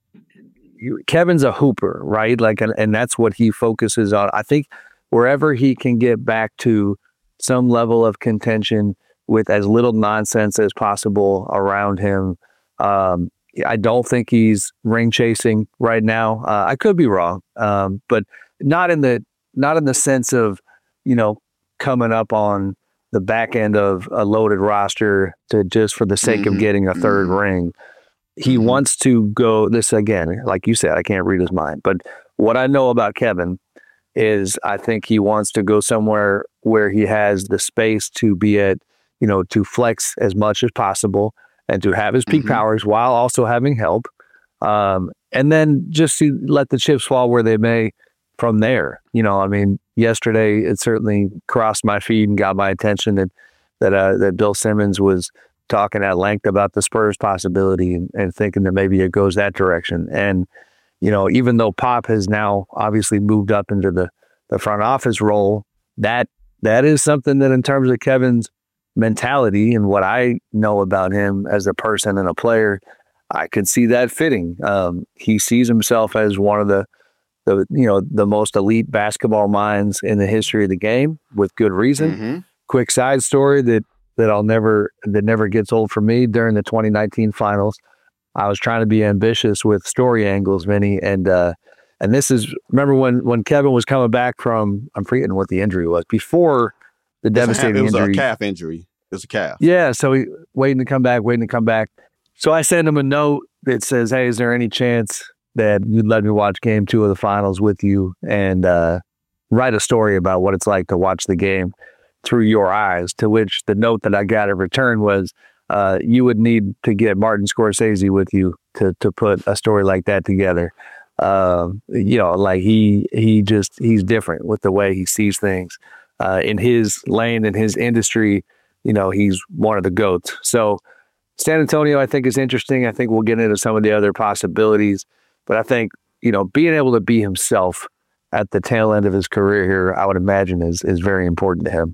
Speaker 2: you, Kevin's a hooper, right? Like, and, and that's what he focuses on. I think wherever he can get back to some level of contention with as little nonsense as possible around him. Um, I don't think he's ring chasing right now. Uh, I could be wrong, um, but not in the not in the sense of, you know, coming up on the back end of a loaded roster to just for the sake mm-hmm. of getting a third mm-hmm. ring. He mm-hmm. wants to go, this again, like you said, I can't read his mind, but what I know about Kevin is I think he wants to go somewhere where he has the space to be at, you know, to flex as much as possible and to have his peak mm-hmm. powers while also having help. Um, and then just to let the chips fall where they may from there. You know, I mean, yesterday it certainly crossed my feed and got my attention that, that, uh, that Bill Simmons was talking at length about the Spurs possibility and, and thinking that maybe it goes that direction. And, you know, even though Pop has now obviously moved up into the, the front office role, that that is something that in terms of Kevin's mentality and what I know about him as a person and a player, I could see that fitting. Um, he sees himself as one of the, the, you know, the most elite basketball minds in the history of the game with good reason. Mm-hmm. Quick side story that, that I'll never, that never gets old for me. During the twenty nineteen finals, I was trying to be ambitious with story angles, Vinny. And, uh, and this is, remember when, when Kevin was coming back from, I'm forgetting what the injury was, before the devastating injury.
Speaker 1: It was a calf injury. It was a calf.
Speaker 2: Yeah. So he waiting to come back, waiting to come back. So I send him a note that says, hey, is there any chance that you'd let me watch game two of the finals with you and uh, write a story about what it's like to watch the game through your eyes? To which the note that I got in return was, uh, you would need to get Martin Scorsese with you to to put a story like that together. Um, you know, like he he just, he's different with the way he sees things. Uh, in his lane, in his industry, you know, he's one of the GOATs. So San Antonio, I think, is interesting. I think we'll get into some of the other possibilities. But I think, you know, being able to be himself at the tail end of his career here, I would imagine is is very important to him.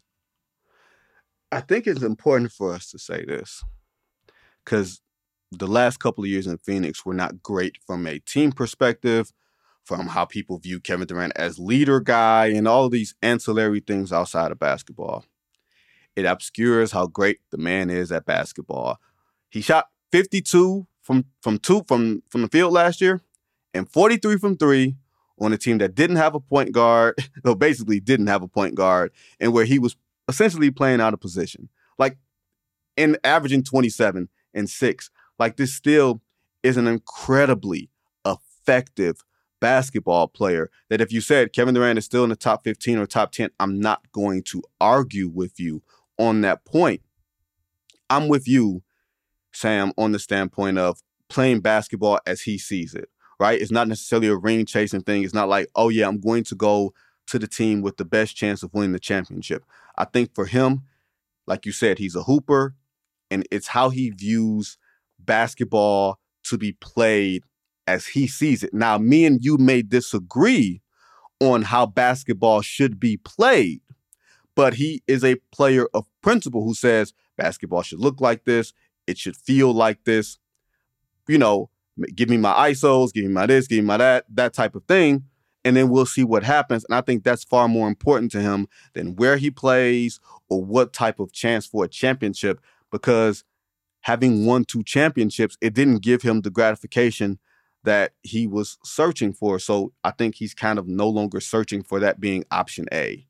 Speaker 1: I think it's important for us to say this because the last couple of years in Phoenix were not great from a team perspective, from how people view Kevin Durant as leader guy and all of these ancillary things outside of basketball. It obscures how great the man is at basketball. He shot fifty-two from from two from, from the field last year and forty-three from three on a team that didn't have a point guard, or basically didn't have a point guard, and where he was essentially playing out of position. Like, in averaging twenty-seven and six. Like, this still is an incredibly effective basketball player that if you said Kevin Durant is still in the top fifteen or top ten, I'm not going to argue with you on that point. I'm with you, Sam, on the standpoint of playing basketball as he sees it, right? It's not necessarily a ring chasing thing. It's not like, oh yeah, I'm going to go to the team with the best chance of winning the championship. I think for him, like you said, he's a hooper, and it's how he views basketball to be played as he sees it. Now, me and you may disagree on how basketball should be played, but he is a player of principle who says basketball should look like this. It should feel like this. You know, give me my I S Os, give me my this, give me my that, that type of thing. And then we'll see what happens. And I think that's far more important to him than where he plays or what type of chance for a championship, because having won two championships, it didn't give him the gratification that he was searching for. So I think he's kind of no longer searching for that being option A.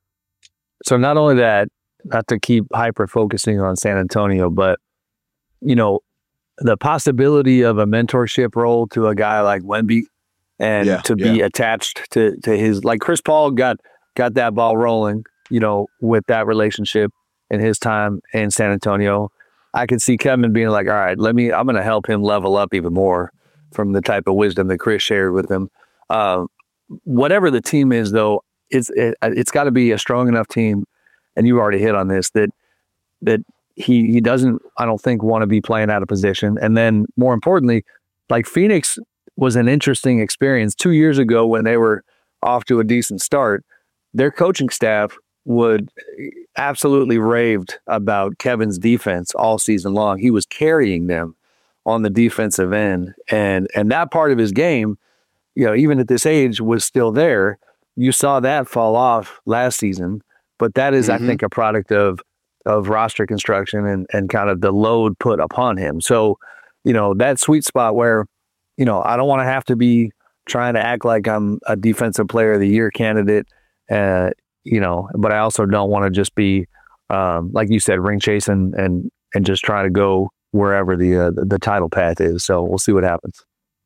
Speaker 2: So not only that, not to keep hyper focusing on San Antonio, but, you know, the possibility of a mentorship role to a guy like Wemby and yeah, to be yeah. attached to, to his, like Chris Paul got, got that ball rolling, you know, with that relationship in his time in San Antonio. I could see Kevin being like, all right, let me, I'm going to help him level up even more from the type of wisdom that Chris shared with him. Uh, whatever the team is, though, it's it, it's got to be a strong enough team, and you already hit on this, that that he he doesn't, I don't think, want to be playing out of position. And then more importantly, like Phoenix was an interesting experience. Two years ago, when they were off to a decent start, their coaching staff would absolutely raved about Kevin's defense all season long. He was carrying them on the defensive end, and and that part of his game, you know, even at this age, was still there. You saw that fall off last season, but that is, mm-hmm. I think, a product of of roster construction and and kind of the load put upon him. So, you know, that sweet spot where, you know, I don't want to have to be trying to act like I'm a defensive player of the year candidate, uh, you know, but I also don't want to just be, um, like you said, ring chasing and and just try to go wherever the, uh, the the title path is. So we'll see what happens.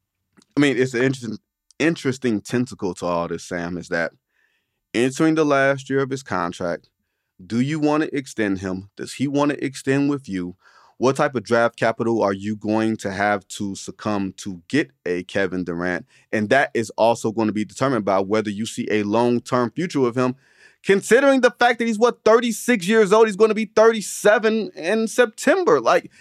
Speaker 1: I mean, it's an interesting, interesting tentacle to all this, Sam, is that entering the last year of his contract, do you want to extend him? Does he want to extend with you? What type of draft capital are you going to have to succumb to get a Kevin Durant? And that is also going to be determined by whether you see a long-term future with him, considering the fact that he's, what, thirty-six years old. He's going to be thirty-seven in September. Like,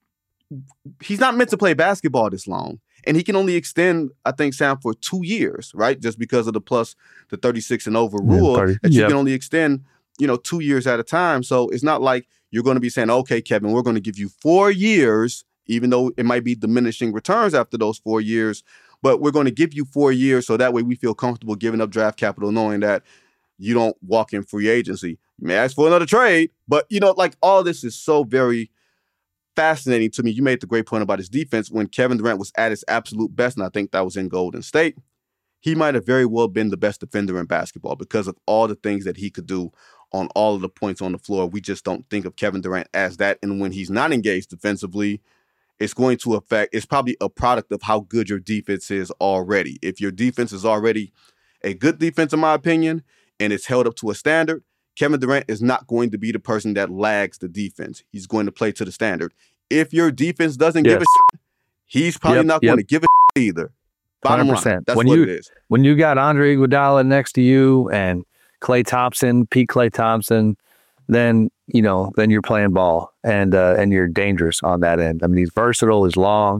Speaker 1: he's not meant to play basketball this long. And he can only extend, I think, Sam, for two years, right? Just because of the plus the thirty-six and over rule, yeah, that you yep. can only extend, you know, two years at a time. So it's not like you're going to be saying, okay, Kevin, we're going to give you four years, even though it might be diminishing returns after those four years, but we're going to give you four years so that way we feel comfortable giving up draft capital, knowing that you don't walk in free agency. You may ask for another trade, but, you know, like, all this is so very fascinating to me. You made the great point about his defense. When Kevin Durant was at his absolute best, and I think that was in Golden State, he might have very well been the best defender in basketball because of all the things that he could do on all of the points on the floor. We just don't think of Kevin Durant as that. And when he's not engaged defensively, it's going to affect, it's probably a product of how good your defense is already. If your defense is already a good defense, in my opinion, and it's held up to a standard, Kevin Durant is not going to be the person that lags the defense. He's going to play to the standard. If your defense doesn't yes. give a shit, he's probably yep, not yep. going to give a shit either. Bottom
Speaker 2: one hundred percent.
Speaker 1: Line, that's
Speaker 2: when
Speaker 1: what
Speaker 2: you,
Speaker 1: it is.
Speaker 2: When you got Andre Iguodala next to you and Klay Thompson, Pete Klay Thompson, then, you know, then you're playing ball and uh, and you're dangerous on that end. I mean, he's versatile, he's long.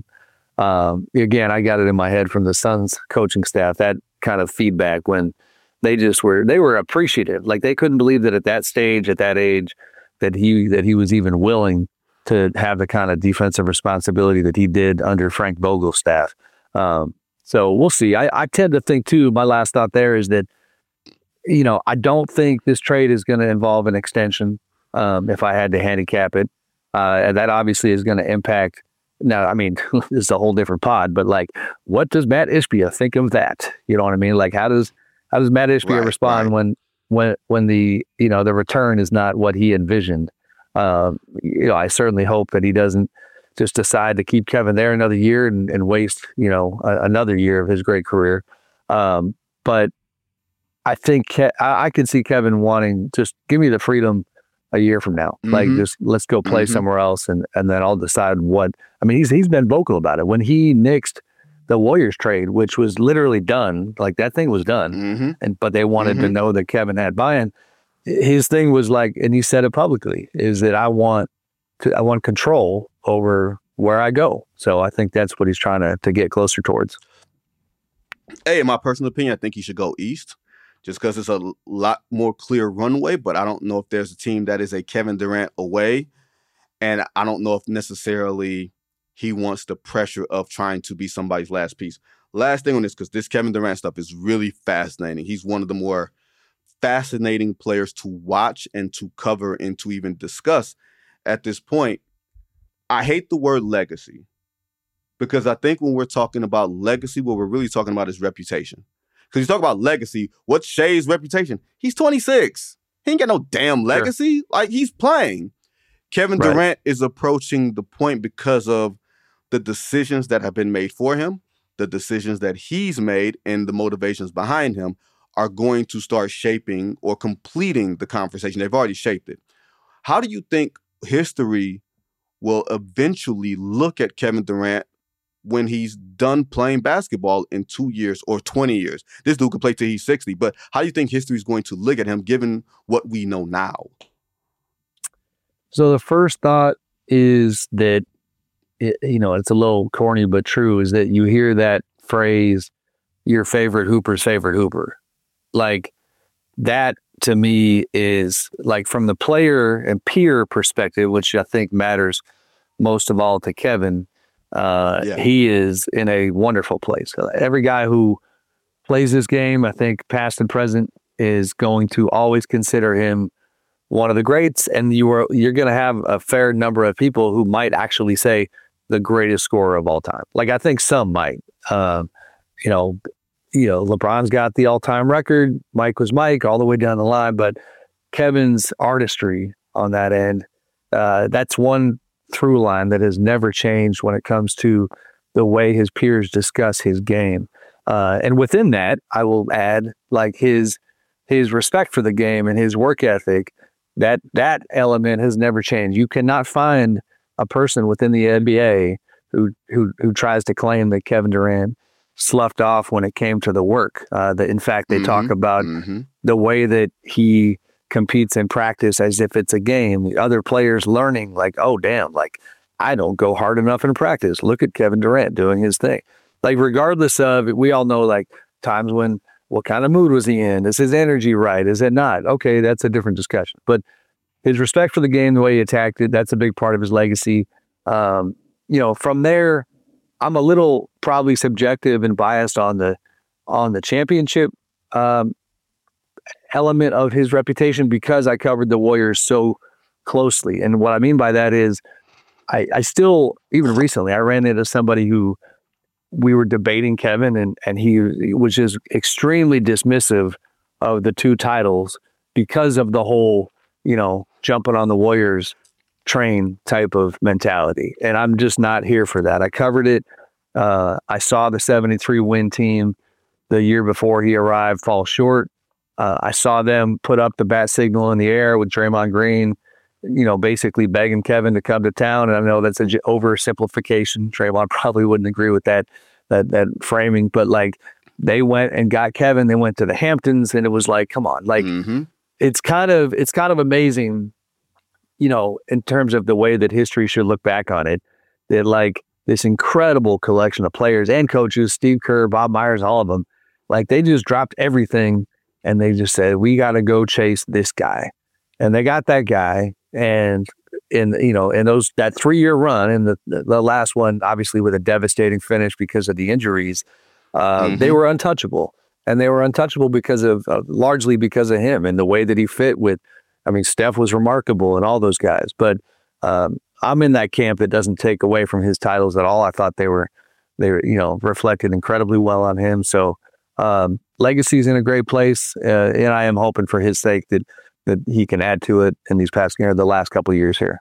Speaker 2: Um, again, I got it in my head from the Suns coaching staff, that kind of feedback when they just were, they were appreciative. Like, they couldn't believe that at that stage, at that age, that he, that he was even willing to have the kind of defensive responsibility that he did under Frank Vogel's staff. Um, so we'll see. I, I tend to think too, my last thought there is that, you know, I don't think this trade is going to involve an extension. Um, if I had to handicap it, uh, and that obviously is going to impact. Now, I mean, this is a whole different pod, but like, what does Matt Ishbia think of that? You know what I mean? Like, how does how does Matt Ishbia right, respond right. when when when the you know the return is not what he envisioned? Uh, you know, I certainly hope that he doesn't just decide to keep Kevin there another year and, and waste you know a, another year of his great career. Um, but I think Ke- I, I could see Kevin wanting just give me the freedom a year from now. Mm-hmm. Like, just let's go play mm-hmm. somewhere else, and, and then I'll decide what. I mean, he's he's been vocal about it when he nixed the Warriors trade, which was literally done. Like, that thing was done, mm-hmm. and but they wanted mm-hmm. to know that Kevin had buy-in. His thing was like, and he said it publicly, is that I want to I want control over where I go. So I think that's what he's trying to to get closer towards.
Speaker 1: Hey, in my personal opinion, I think he should go east. Just because it's a lot more clear runway, but I don't know if there's a team that is a Kevin Durant away, and I don't know if necessarily he wants the pressure of trying to be somebody's last piece. Last thing on this, because this Kevin Durant stuff is really fascinating. He's one of the more fascinating players to watch and to cover and to even discuss at this point. I hate the word legacy, because I think when we're talking about legacy, what we're really talking about is reputation. Because you talk about legacy, what's Shai's reputation? He's twenty-six. He ain't got no damn legacy. Sure. Like, he's playing. Kevin right. Durant is approaching the point because of the decisions that have been made for him, the decisions that he's made, and the motivations behind him are going to start shaping or completing the conversation. They've already shaped it. How do you think history will eventually look at Kevin Durant when he's done playing basketball in two years or twenty years? This dude could play till he's sixty, but how do you think history is going to look at him given what we know now?
Speaker 2: So the first thought is that, it, you know, it's a little corny but true, is that you hear that phrase, your favorite Hooper's favorite Hooper. Like that to me is like from the player and peer perspective, which I think matters most of all to Kevin. Uh, yeah. He is in a wonderful place. Every guy who plays this game, I think past and present, is going to always consider him one of the greats. And you are, you're going to have a fair number of people who might actually say the greatest scorer of all time. Like I think some might, um, you know, you know, LeBron's got the all-time record. Mike was Mike all the way down the line, but Kevin's artistry on that end, uh, that's one through line that has never changed when it comes to the way his peers discuss his game. Uh, and within that, I will add like his his respect for the game and his work ethic. That that element has never changed. You cannot find a person within the N B A who who who tries to claim that Kevin Durant sloughed off when it came to the work. Uh, that in fact they mm-hmm. talk about mm-hmm. the way that he competes in practice as if it's a game. The other players learning like, oh damn, like I don't go hard enough in practice. Look at Kevin Durant doing his thing. Like regardless of it, we all know like times when what kind of mood was he in? Is his energy right? Is it not? Okay, that's a different discussion. But his respect for the game, the way he attacked it, that's a big part of his legacy. Um, you know, from there, I'm a little probably subjective and biased on the on the championship um, element of his reputation because I covered the Warriors so closely. And what I mean by that is I, I still, even recently, I ran into somebody who we were debating Kevin and, and he, he was just extremely dismissive of the two titles because of the whole, you know, jumping on the Warriors train type of mentality. And I'm just not here for that. I covered it. Uh, I saw the seventy-three win team the year before he arrived fall short. Uh, I saw them put up the bat signal in the air with Draymond Green, you know, basically begging Kevin to come to town. And I know that's an oversimplification. Draymond probably wouldn't agree with that, that, that framing, but like they went and got Kevin, they went to the Hamptons and it was like, come on, like mm-hmm. it's kind of, it's kind of amazing, you know, in terms of the way that history should look back on it, that like this incredible collection of players and coaches, Steve Kerr, Bob Myers, all of them, like they just dropped everything and they just said, we got to go chase this guy. And they got that guy. And in, you know, in those, that three year run and the, the last one, obviously with a devastating finish because of the injuries, uh, mm-hmm. they were untouchable. And they were untouchable because of, uh, largely because of him and the way that he fit with, I mean, Steph was remarkable and all those guys, but um, I'm in that camp that doesn't take away from his titles at all. I thought they were, they were, you know, reflected incredibly well on him. So um, legacy's in a great place, uh, and I am hoping for his sake that that he can add to it in these past, you know, the last couple of years here.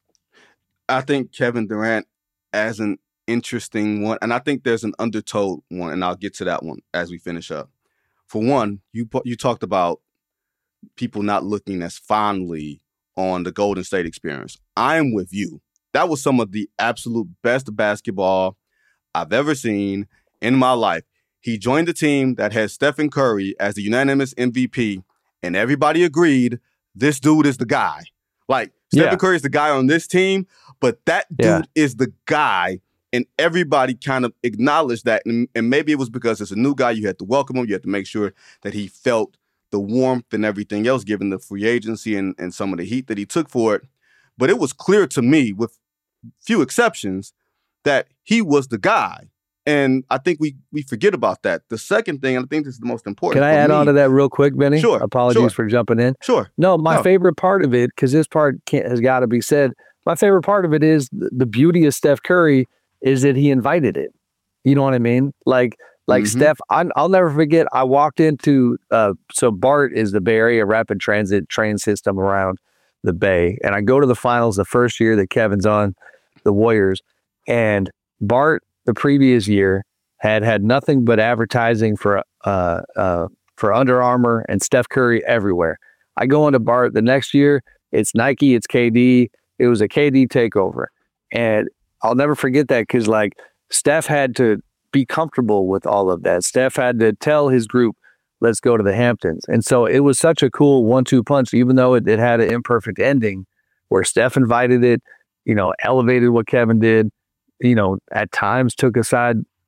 Speaker 1: I think Kevin Durant as an interesting one, and I think there's an undertow one, and I'll get to that one as we finish up. For one, you you talked about people not looking as fondly on the Golden State experience. I am with you. That was some of the absolute best basketball I've ever seen in my life. He joined the team that had Stephen Curry as the unanimous M V P, and everybody agreed this dude is the guy. Like, Stephen yeah. Curry is the guy on this team, but that dude yeah. is the guy, and everybody kind of acknowledged that. And, and maybe it was because it's a new guy. You had to welcome him. You had to make sure that he felt the warmth and everything else, given the free agency and, and some of the heat that he took for it. But it was clear to me, with few exceptions, that he was the guy. And I think we we forget about that. The second thing, and I think this is the most important.
Speaker 2: Can I add me, on to that real quick, Benny?
Speaker 1: Sure.
Speaker 2: Apologies
Speaker 1: sure.
Speaker 2: for jumping in.
Speaker 1: Sure.
Speaker 2: No, my no. favorite part of it, because this part can't, has got to be said, my favorite part of it is the, the beauty of Steph Curry is that he invited it. You know what I mean? Like, like mm-hmm. Steph, I, I'll never forget, I walked into, uh, so BART is the Bay Area Rapid Transit train system around the Bay. And I go to the finals the first year that Kevin's on the Warriors. And BART, the previous year, had had nothing but advertising for uh, uh, for Under Armour and Steph Curry everywhere. I go into BART the next year, it's Nike, it's K D. It was a K D takeover. And I'll never forget that because, like, Steph had to be comfortable with all of that. Steph had to tell his group, let's go to the Hamptons. And so it was such a cool one two punch, even though it, it had an imperfect ending where Steph invited it, you know, elevated what Kevin did, you know, at times took aside,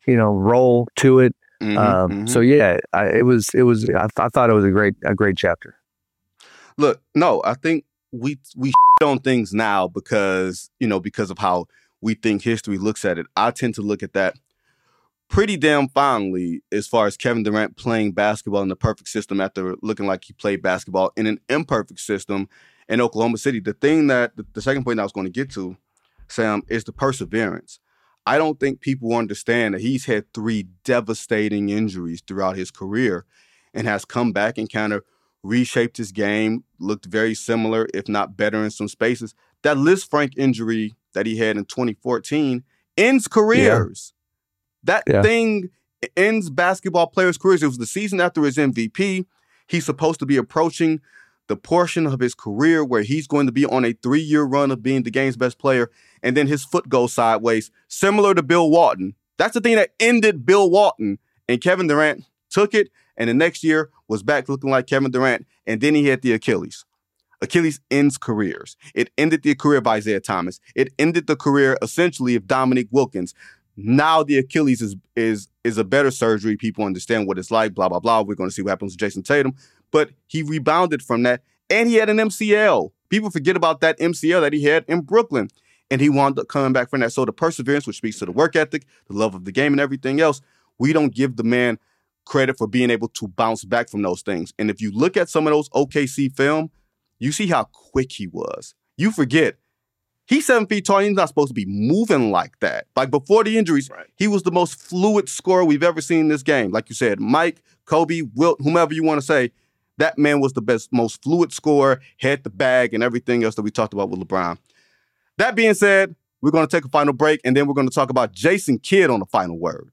Speaker 2: you know, roll to it.
Speaker 1: Mm-hmm,
Speaker 2: um,
Speaker 1: mm-hmm.
Speaker 2: So yeah, I, it was it was I, I thought it was a great a great chapter.
Speaker 1: Look, no, I think we we on things now because you know because of how we think history looks at it. I tend to look at that pretty damn fondly as far as Kevin Durant playing basketball in the perfect system after looking like he played basketball in an imperfect system in Oklahoma City. The thing that the, the second point I was going to get to, Sam, is the perseverance. I don't think people understand that he's had three devastating injuries throughout his career and has come back and kind of reshaped his game, looked very similar, if not better in some spaces. That Liz Frank injury that he had in twenty fourteen ends careers. Yeah. That yeah. thing ends basketball players' careers. It was the season after his M V P. He's supposed to be approaching the portion of his career where he's going to be on a three-year run of being the game's best player, and then his foot goes sideways, similar to Bill Walton. That's the thing that ended Bill Walton, and Kevin Durant took it, and the next year was back looking like Kevin Durant, and then he had the Achilles. Achilles ends careers. It ended the career of Isaiah Thomas. It ended the career, essentially, of Dominique Wilkins. Now the Achilles is is is a better surgery. People understand what it's like, blah, blah, blah. We're going to see what happens with Jason Tatum. But he rebounded from that, and he had an M C L. People forget about that M C L that he had in Brooklyn, and he wound up coming back from that. So the perseverance, which speaks to the work ethic, the love of the game, and everything else, we don't give the man credit for being able to bounce back from those things. And if you look at some of those O K C film, you see how quick he was. You forget, he's seven feet tall. He's not supposed to be moving like that. Like before the injuries, right. He was the most fluid scorer we've ever seen in this game. Like you said, Mike, Kobe, Wilt, whomever you want to say, that man was the best, most fluid scorer, had the bag, and everything else that we talked about with LeBron. That being said, we're going to take a final break, and then we're going to talk about Jason Kidd on the final word.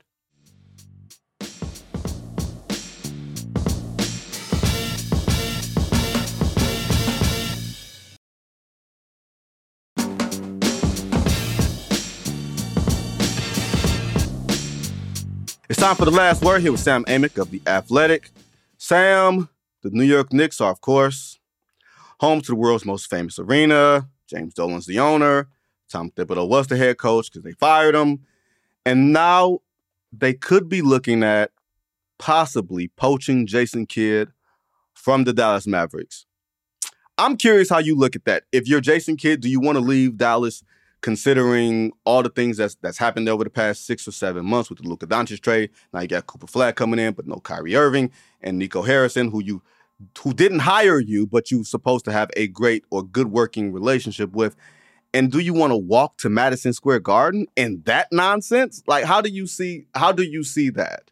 Speaker 1: It's time for the last word here with Sam Amick of The Athletic. Sam, the New York Knicks are, of course, home to the world's most famous arena. James Dolan's the owner. Tom Thibodeau was the head coach because they fired him. And now they could be looking at possibly poaching Jason Kidd from the Dallas Mavericks. I'm curious how you look at that. If you're Jason Kidd, do you want to leave Dallas considering all the things that's that's happened over the past six or seven months with the Luka Doncic trade? Now you got Cooper Flag coming in, but no Kyrie Irving, and Nico Harrison, who you who didn't hire you, but you're supposed to have a great or good working relationship with. And do you want to walk to Madison Square Garden and that nonsense? Like, how do you see how do you see that?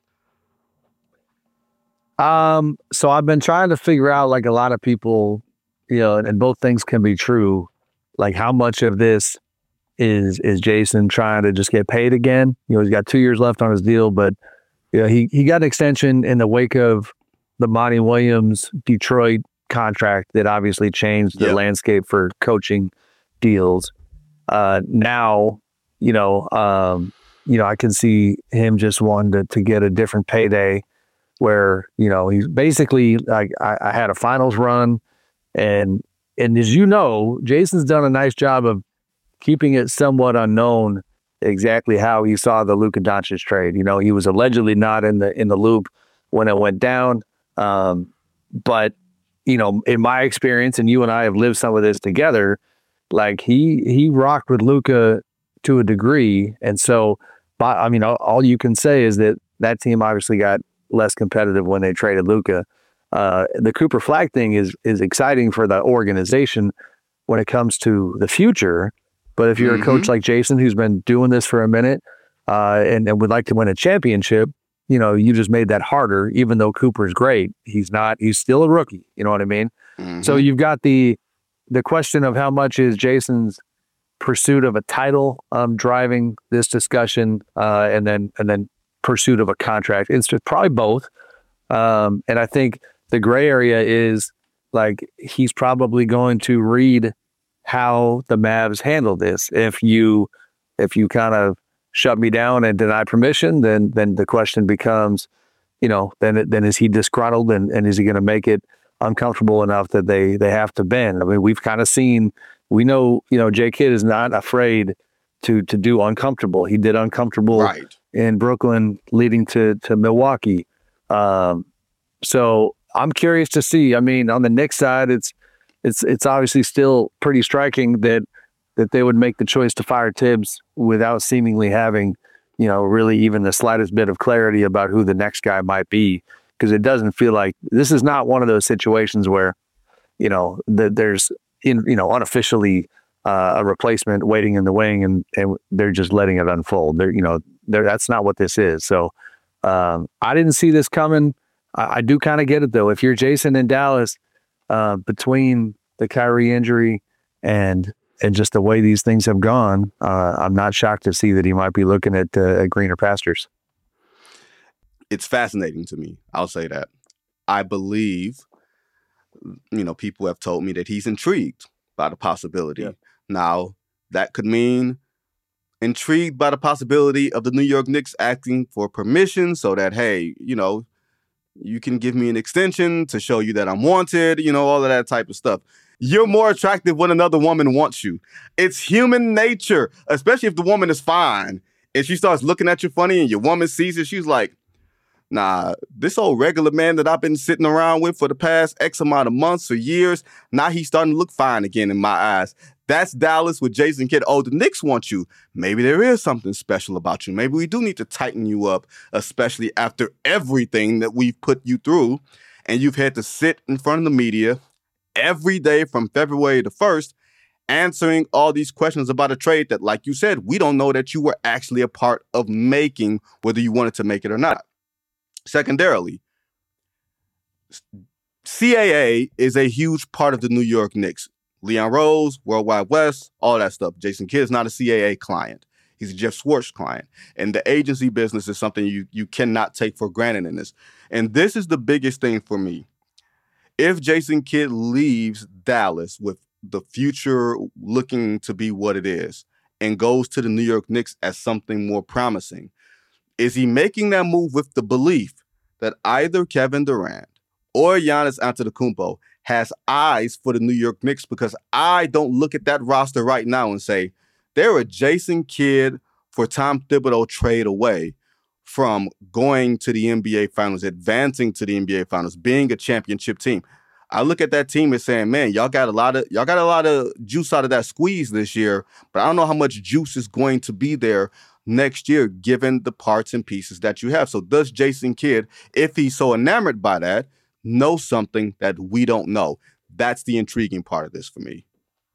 Speaker 2: Um, so I've been trying to figure out, like a lot of people, you know, and both things can be true, like how much of this is is Jason trying to just get paid again. You know, he's got two years left on his deal, but you know, he he got an extension in the wake of the Monty Williams Detroit contract that obviously changed the yep. landscape for coaching deals. Uh, now, you know, um, you know, I can see him just wanting to, to get a different payday where, you know, he's basically like, I, I had a finals run, and and as you know, Jason's done a nice job of keeping it somewhat unknown exactly how he saw the Luka Doncic trade. You know, he was allegedly not in the in the loop when it went down. Um, but, you know, in my experience, and you and I have lived some of this together, like he he rocked with Luka to a degree. And so, I mean, all, all you can say is that that team obviously got less competitive when they traded Luka. Uh, the Cooper Flag thing is is exciting for the organization when it comes to the future. But if you're mm-hmm. a coach like Jason, who's been doing this for a minute uh, and, and would like to win a championship, you know, you just made that harder, even though Cooper's great. He's not, he's still a rookie. You know what I mean? Mm-hmm. So you've got the the question of how much is Jason's pursuit of a title um, driving this discussion uh, and then and then pursuit of a contract. It's just probably both. Um, and I think the gray area is like he's probably going to read how the Mavs handle this. If you if you kind of shut me down and deny permission, then then the question becomes, you know, then then is he disgruntled and, and is he going to make it uncomfortable enough that they they have to bend? I mean, we've kind of seen, we know, you know, J. Kidd is not afraid to to do uncomfortable. He did uncomfortable
Speaker 1: Right.
Speaker 2: in Brooklyn, leading to to Milwaukee. Um, so I'm curious to see. I mean, on the Knicks side, it's it's it's obviously still pretty striking that that they would make the choice to fire Tibbs without seemingly having, you know, really even the slightest bit of clarity about who the next guy might be. Because it doesn't feel like this is not one of those situations where, you know, that there's in you know unofficially uh, a replacement waiting in the wing and and they're just letting it unfold. They're you know they're, that's not what this is. So um, I didn't see this coming. I, I do kind of get it though. If you're Jason in Dallas, uh, between the Kyrie injury and and just the way these things have gone, uh, I'm not shocked to see that he might be looking at, uh, at greener pastures.
Speaker 1: It's fascinating to me. I'll say that. I believe, you know, people have told me that he's intrigued by the possibility. Yeah. Now, that could mean intrigued by the possibility of the New York Knicks asking for permission so that, hey, you know, you can give me an extension to show you that I'm wanted, you know, all of that type of stuff. You're more attractive when another woman wants you. It's human nature, especially if the woman is fine and she starts looking at you funny and your woman sees it. She's like, nah, this old regular man that I've been sitting around with for the past X amount of months or years, now he's starting to look fine again in my eyes. That's Dallas with Jason Kidd. Oh, the Knicks want you. Maybe there is something special about you. Maybe we do need to tighten you up, especially after everything that we've put you through. And you've had to sit in front of the media every day from February the first, answering all these questions about a trade that, like you said, we don't know that you were actually a part of making, whether you wanted to make it or not. Secondarily, C A A is a huge part of the New York Knicks. Leon Rose, Worldwide West, all that stuff. Jason Kidd is not a C A A client. He's a Jeff Schwartz client. And the agency business is something you, you cannot take for granted in this. And this is the biggest thing for me. If Jason Kidd leaves Dallas with the future looking to be what it is and goes to the New York Knicks as something more promising, is he making that move with the belief that either Kevin Durant or Giannis Antetokounmpo has eyes for the New York Knicks? Because I don't look at that roster right now and say, they're a Jason Kidd for Tom Thibodeau trade away from going to the N B A Finals, advancing to the N B A Finals, being a championship team. I look at that team and saying, man, y'all got a lot of y'all got a lot of juice out of that squeeze this year, but I don't know how much juice is going to be there next year, given the parts and pieces that you have. So does Jason Kidd, if he's so enamored by that, know something that we don't know? That's the intriguing part of this for me.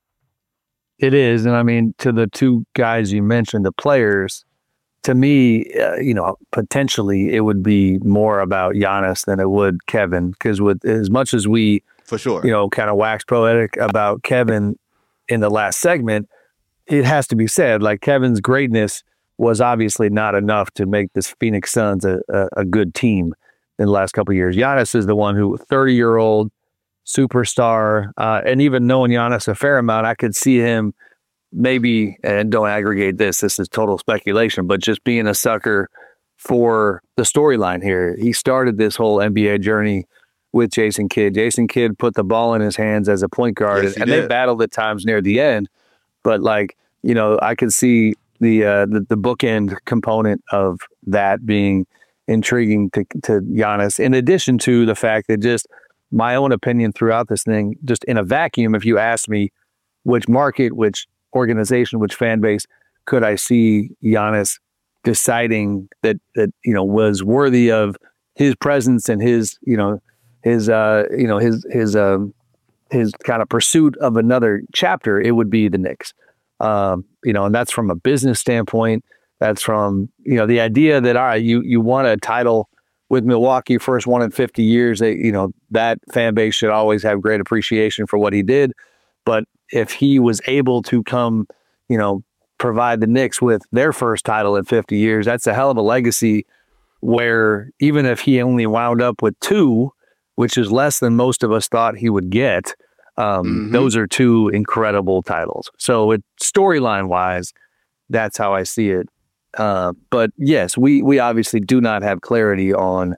Speaker 2: It is. And I mean, to the two guys you mentioned, the players, to me, uh, you know, potentially it would be more about Giannis than it would Kevin. Because with as much as we,
Speaker 1: for sure,
Speaker 2: you know, kind of wax poetic about Kevin in the last segment, it has to be said, like, Kevin's greatness was obviously not enough to make this Phoenix Suns a, a, a good team in the last couple of years. Giannis is the one who, thirty-year-old superstar, uh, and even knowing Giannis a fair amount, I could see him maybe, and don't aggregate this, this is total speculation, but just being a sucker for the storyline here. He started this whole N B A journey with Jason Kidd. Jason Kidd put the ball in his hands as a point guard, yes, and did. They battled at times near the end. But, like, you know, I could see the uh, the, the bookend component of that being intriguing to, to Giannis, in addition to the fact that, just my own opinion throughout this thing, just in a vacuum, if you asked me which market, which organization, which fan base could I see Giannis deciding that, that, you know, was worthy of his presence and his, you know, his, uh, you know, his, his, um, his kind of pursuit of another chapter, it would be the Knicks. Um, you know, and that's from a business standpoint. That's from, you know, the idea that, all right, you, you won a title with Milwaukee, first one in fifty years, they, you know, that fan base should always have great appreciation for what he did. But if he was able to come, you know, provide the Knicks with their first title in fifty years, that's a hell of a legacy, where even if he only wound up with two, which is less than most of us thought he would get, um, mm-hmm. those are two incredible titles. So it, storyline wise, that's how I see it. Uh, but yes, we, we obviously do not have clarity on,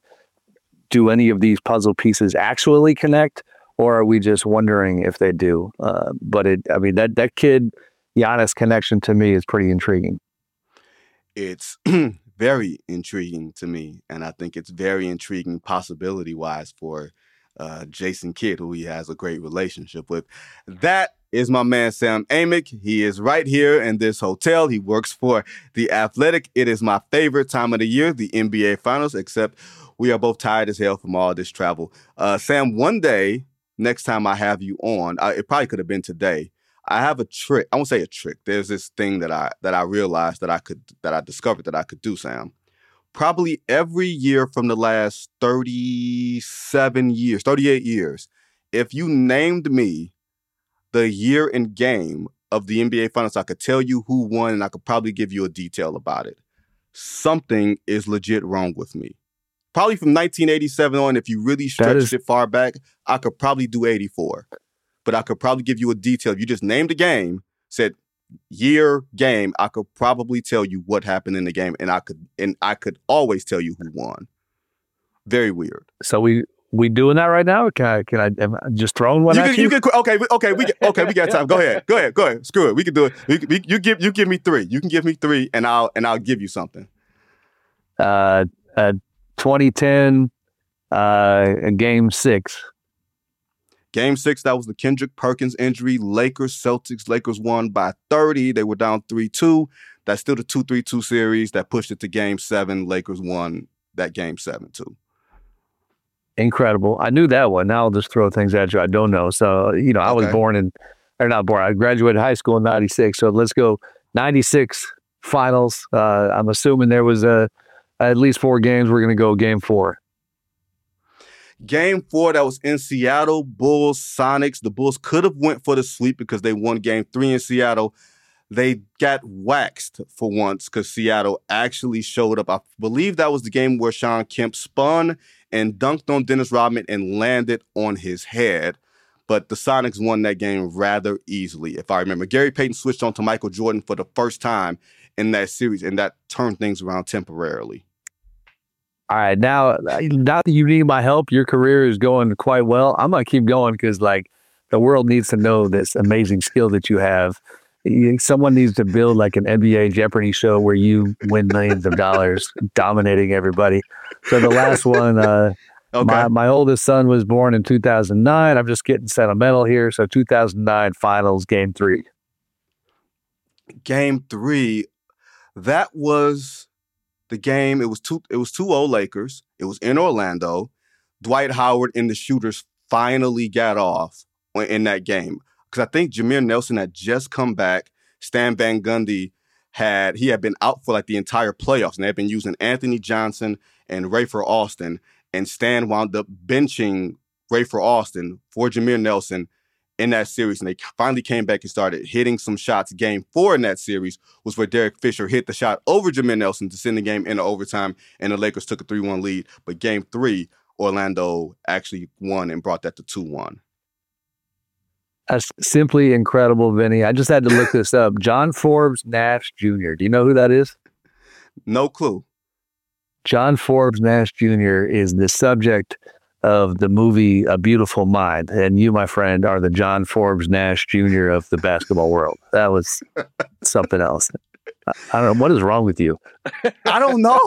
Speaker 2: do any of these puzzle pieces actually connect, or are we just wondering if they do? Uh, but it, I mean, that, that kid Giannis connection to me is pretty intriguing.
Speaker 1: It's very intriguing to me, and I think it's very intriguing possibility-wise for uh, Jason Kidd, who he has a great relationship with. That is my man, Sam Amick. He is right here in this hotel. He works for The Athletic. It is my favorite time of the year, the N B A Finals, except we are both tired as hell from all this travel. Uh, Sam, one day, next time I have you on, I, it probably could have been today, I have a trick. I won't say a trick. There's this thing that I that I realized that I could that I discovered that I could do, Sam. Probably every year from the last thirty-seven years, thirty-eight years, if you named me the year and game of the N B A Finals, I could tell you who won, and I could probably give you a detail about it. Something is legit wrong with me. Probably from nineteen eighty-seven on, if you really stretched is- it far back, I could probably do eighty-four. But I could probably give you a detail. If you just named a game, said year, game, I could probably tell you what happened in the game, and I could and I could always tell you who won. Very weird.
Speaker 2: So we we doing that right now? Or can I can I am I just throwing one
Speaker 1: you
Speaker 2: at
Speaker 1: can,
Speaker 2: you?
Speaker 1: you can, okay, okay, we okay, we got time. Go ahead, go ahead, go ahead. Screw it, we can do it. We, we, you give you give me three. You can give me three, and I'll and I'll give you something.
Speaker 2: Uh, uh twenty ten, uh, game six.
Speaker 1: Game six, that was the Kendrick Perkins injury. Lakers, Celtics. Lakers won by thirty. They were down three two. That's still the two three two series that pushed it to game seven. Lakers won that game seven two.
Speaker 2: Incredible. I knew that one. Now I'll just throw things at you I don't know. So, you know, I was
Speaker 1: okay. born
Speaker 2: in, or not born, I graduated high school in ninety-six. So let's go ninety-six finals. Uh, I'm assuming there was a, at least four games. We're going to go game four.
Speaker 1: Game four, that was in Seattle, Bulls, Sonics. The Bulls could have went for the sweep because they won game three in Seattle. They got waxed for once because Seattle actually showed up. I believe that was the game where Shawn Kemp spun and dunked on Dennis Rodman and landed on his head. But the Sonics won that game rather easily, if I remember. Gary Payton switched on to Michael Jordan for the first time in that series, and that turned things around temporarily.
Speaker 2: All right, now, now that you need my help, your career is going quite well. I'm going to keep going because, like, the world needs to know this amazing skill that you have. Someone needs to build, like, an N B A Jeopardy show where you win millions of dollars dominating everybody. So the last one, uh, okay. my, my oldest son was born in two thousand nine. I'm just getting sentimental here. So two thousand nine finals, game three.
Speaker 1: Game three, that was... The game, it was two it was two oh Lakers. It was in Orlando. Dwight Howard and the shooters finally got off in that game. Because I think Jameer Nelson had just come back. Stan Van Gundy had, he had been out for like the entire playoffs. And they had been using Anthony Johnson and Rafer Alston. And Stan wound up benching Rafer Alston for Jameer Nelson in that series, and they finally came back and started hitting some shots. Game four in that series was where Derek Fisher hit the shot over Jameer Nelson to send the game into overtime, and the Lakers took a three one lead. But game three, Orlando actually won and brought that to two one.
Speaker 2: That's simply incredible, Vinny. I just had to look this up. John Forbes Nash Junior Do you know who that is?
Speaker 1: No clue.
Speaker 2: John Forbes Nash Junior is the subject of the movie A Beautiful Mind. And you, my friend, are the John Forbes Nash Junior of the basketball world. That was something else. I, I don't know. What is wrong with you?
Speaker 1: I don't know.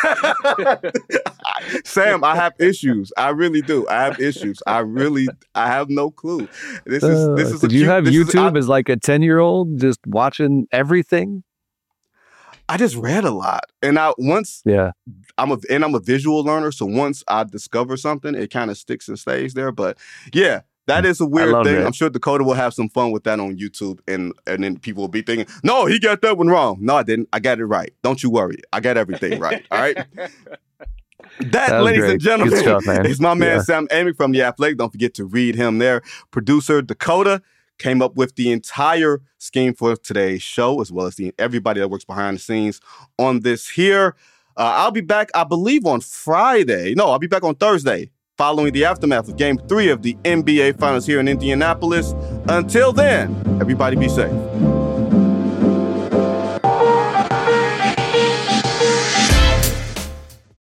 Speaker 1: Sam, I have issues. I really do. I have issues. I really, I have no clue. This is, this is
Speaker 2: uh, Did you
Speaker 1: cute,
Speaker 2: have YouTube
Speaker 1: is,
Speaker 2: as like a ten-year-old just watching everything?
Speaker 1: I just read a lot. And I once
Speaker 2: yeah.
Speaker 1: I'm a and I'm a visual learner, so once I discover something, it kind of sticks and stays there. But yeah, that is a weird thing. That. I'm sure Dakota will have some fun with that on YouTube, and and then people will be thinking, no, he got that one wrong. No, I didn't. I got it right. Don't you worry. I got everything right. All right. That, that ladies great. and gentlemen, stuff, is my man yeah. Sam Amick from The Athletic. Don't forget to read him there. Producer Dakota came up with the entire scheme for today's show, as well as the everybody that works behind the scenes on this here. Uh, I'll be back, I believe, on Friday. No, I'll be back on Thursday, following the aftermath of Game three of the N B A Finals here in Indianapolis. Until then, everybody be safe.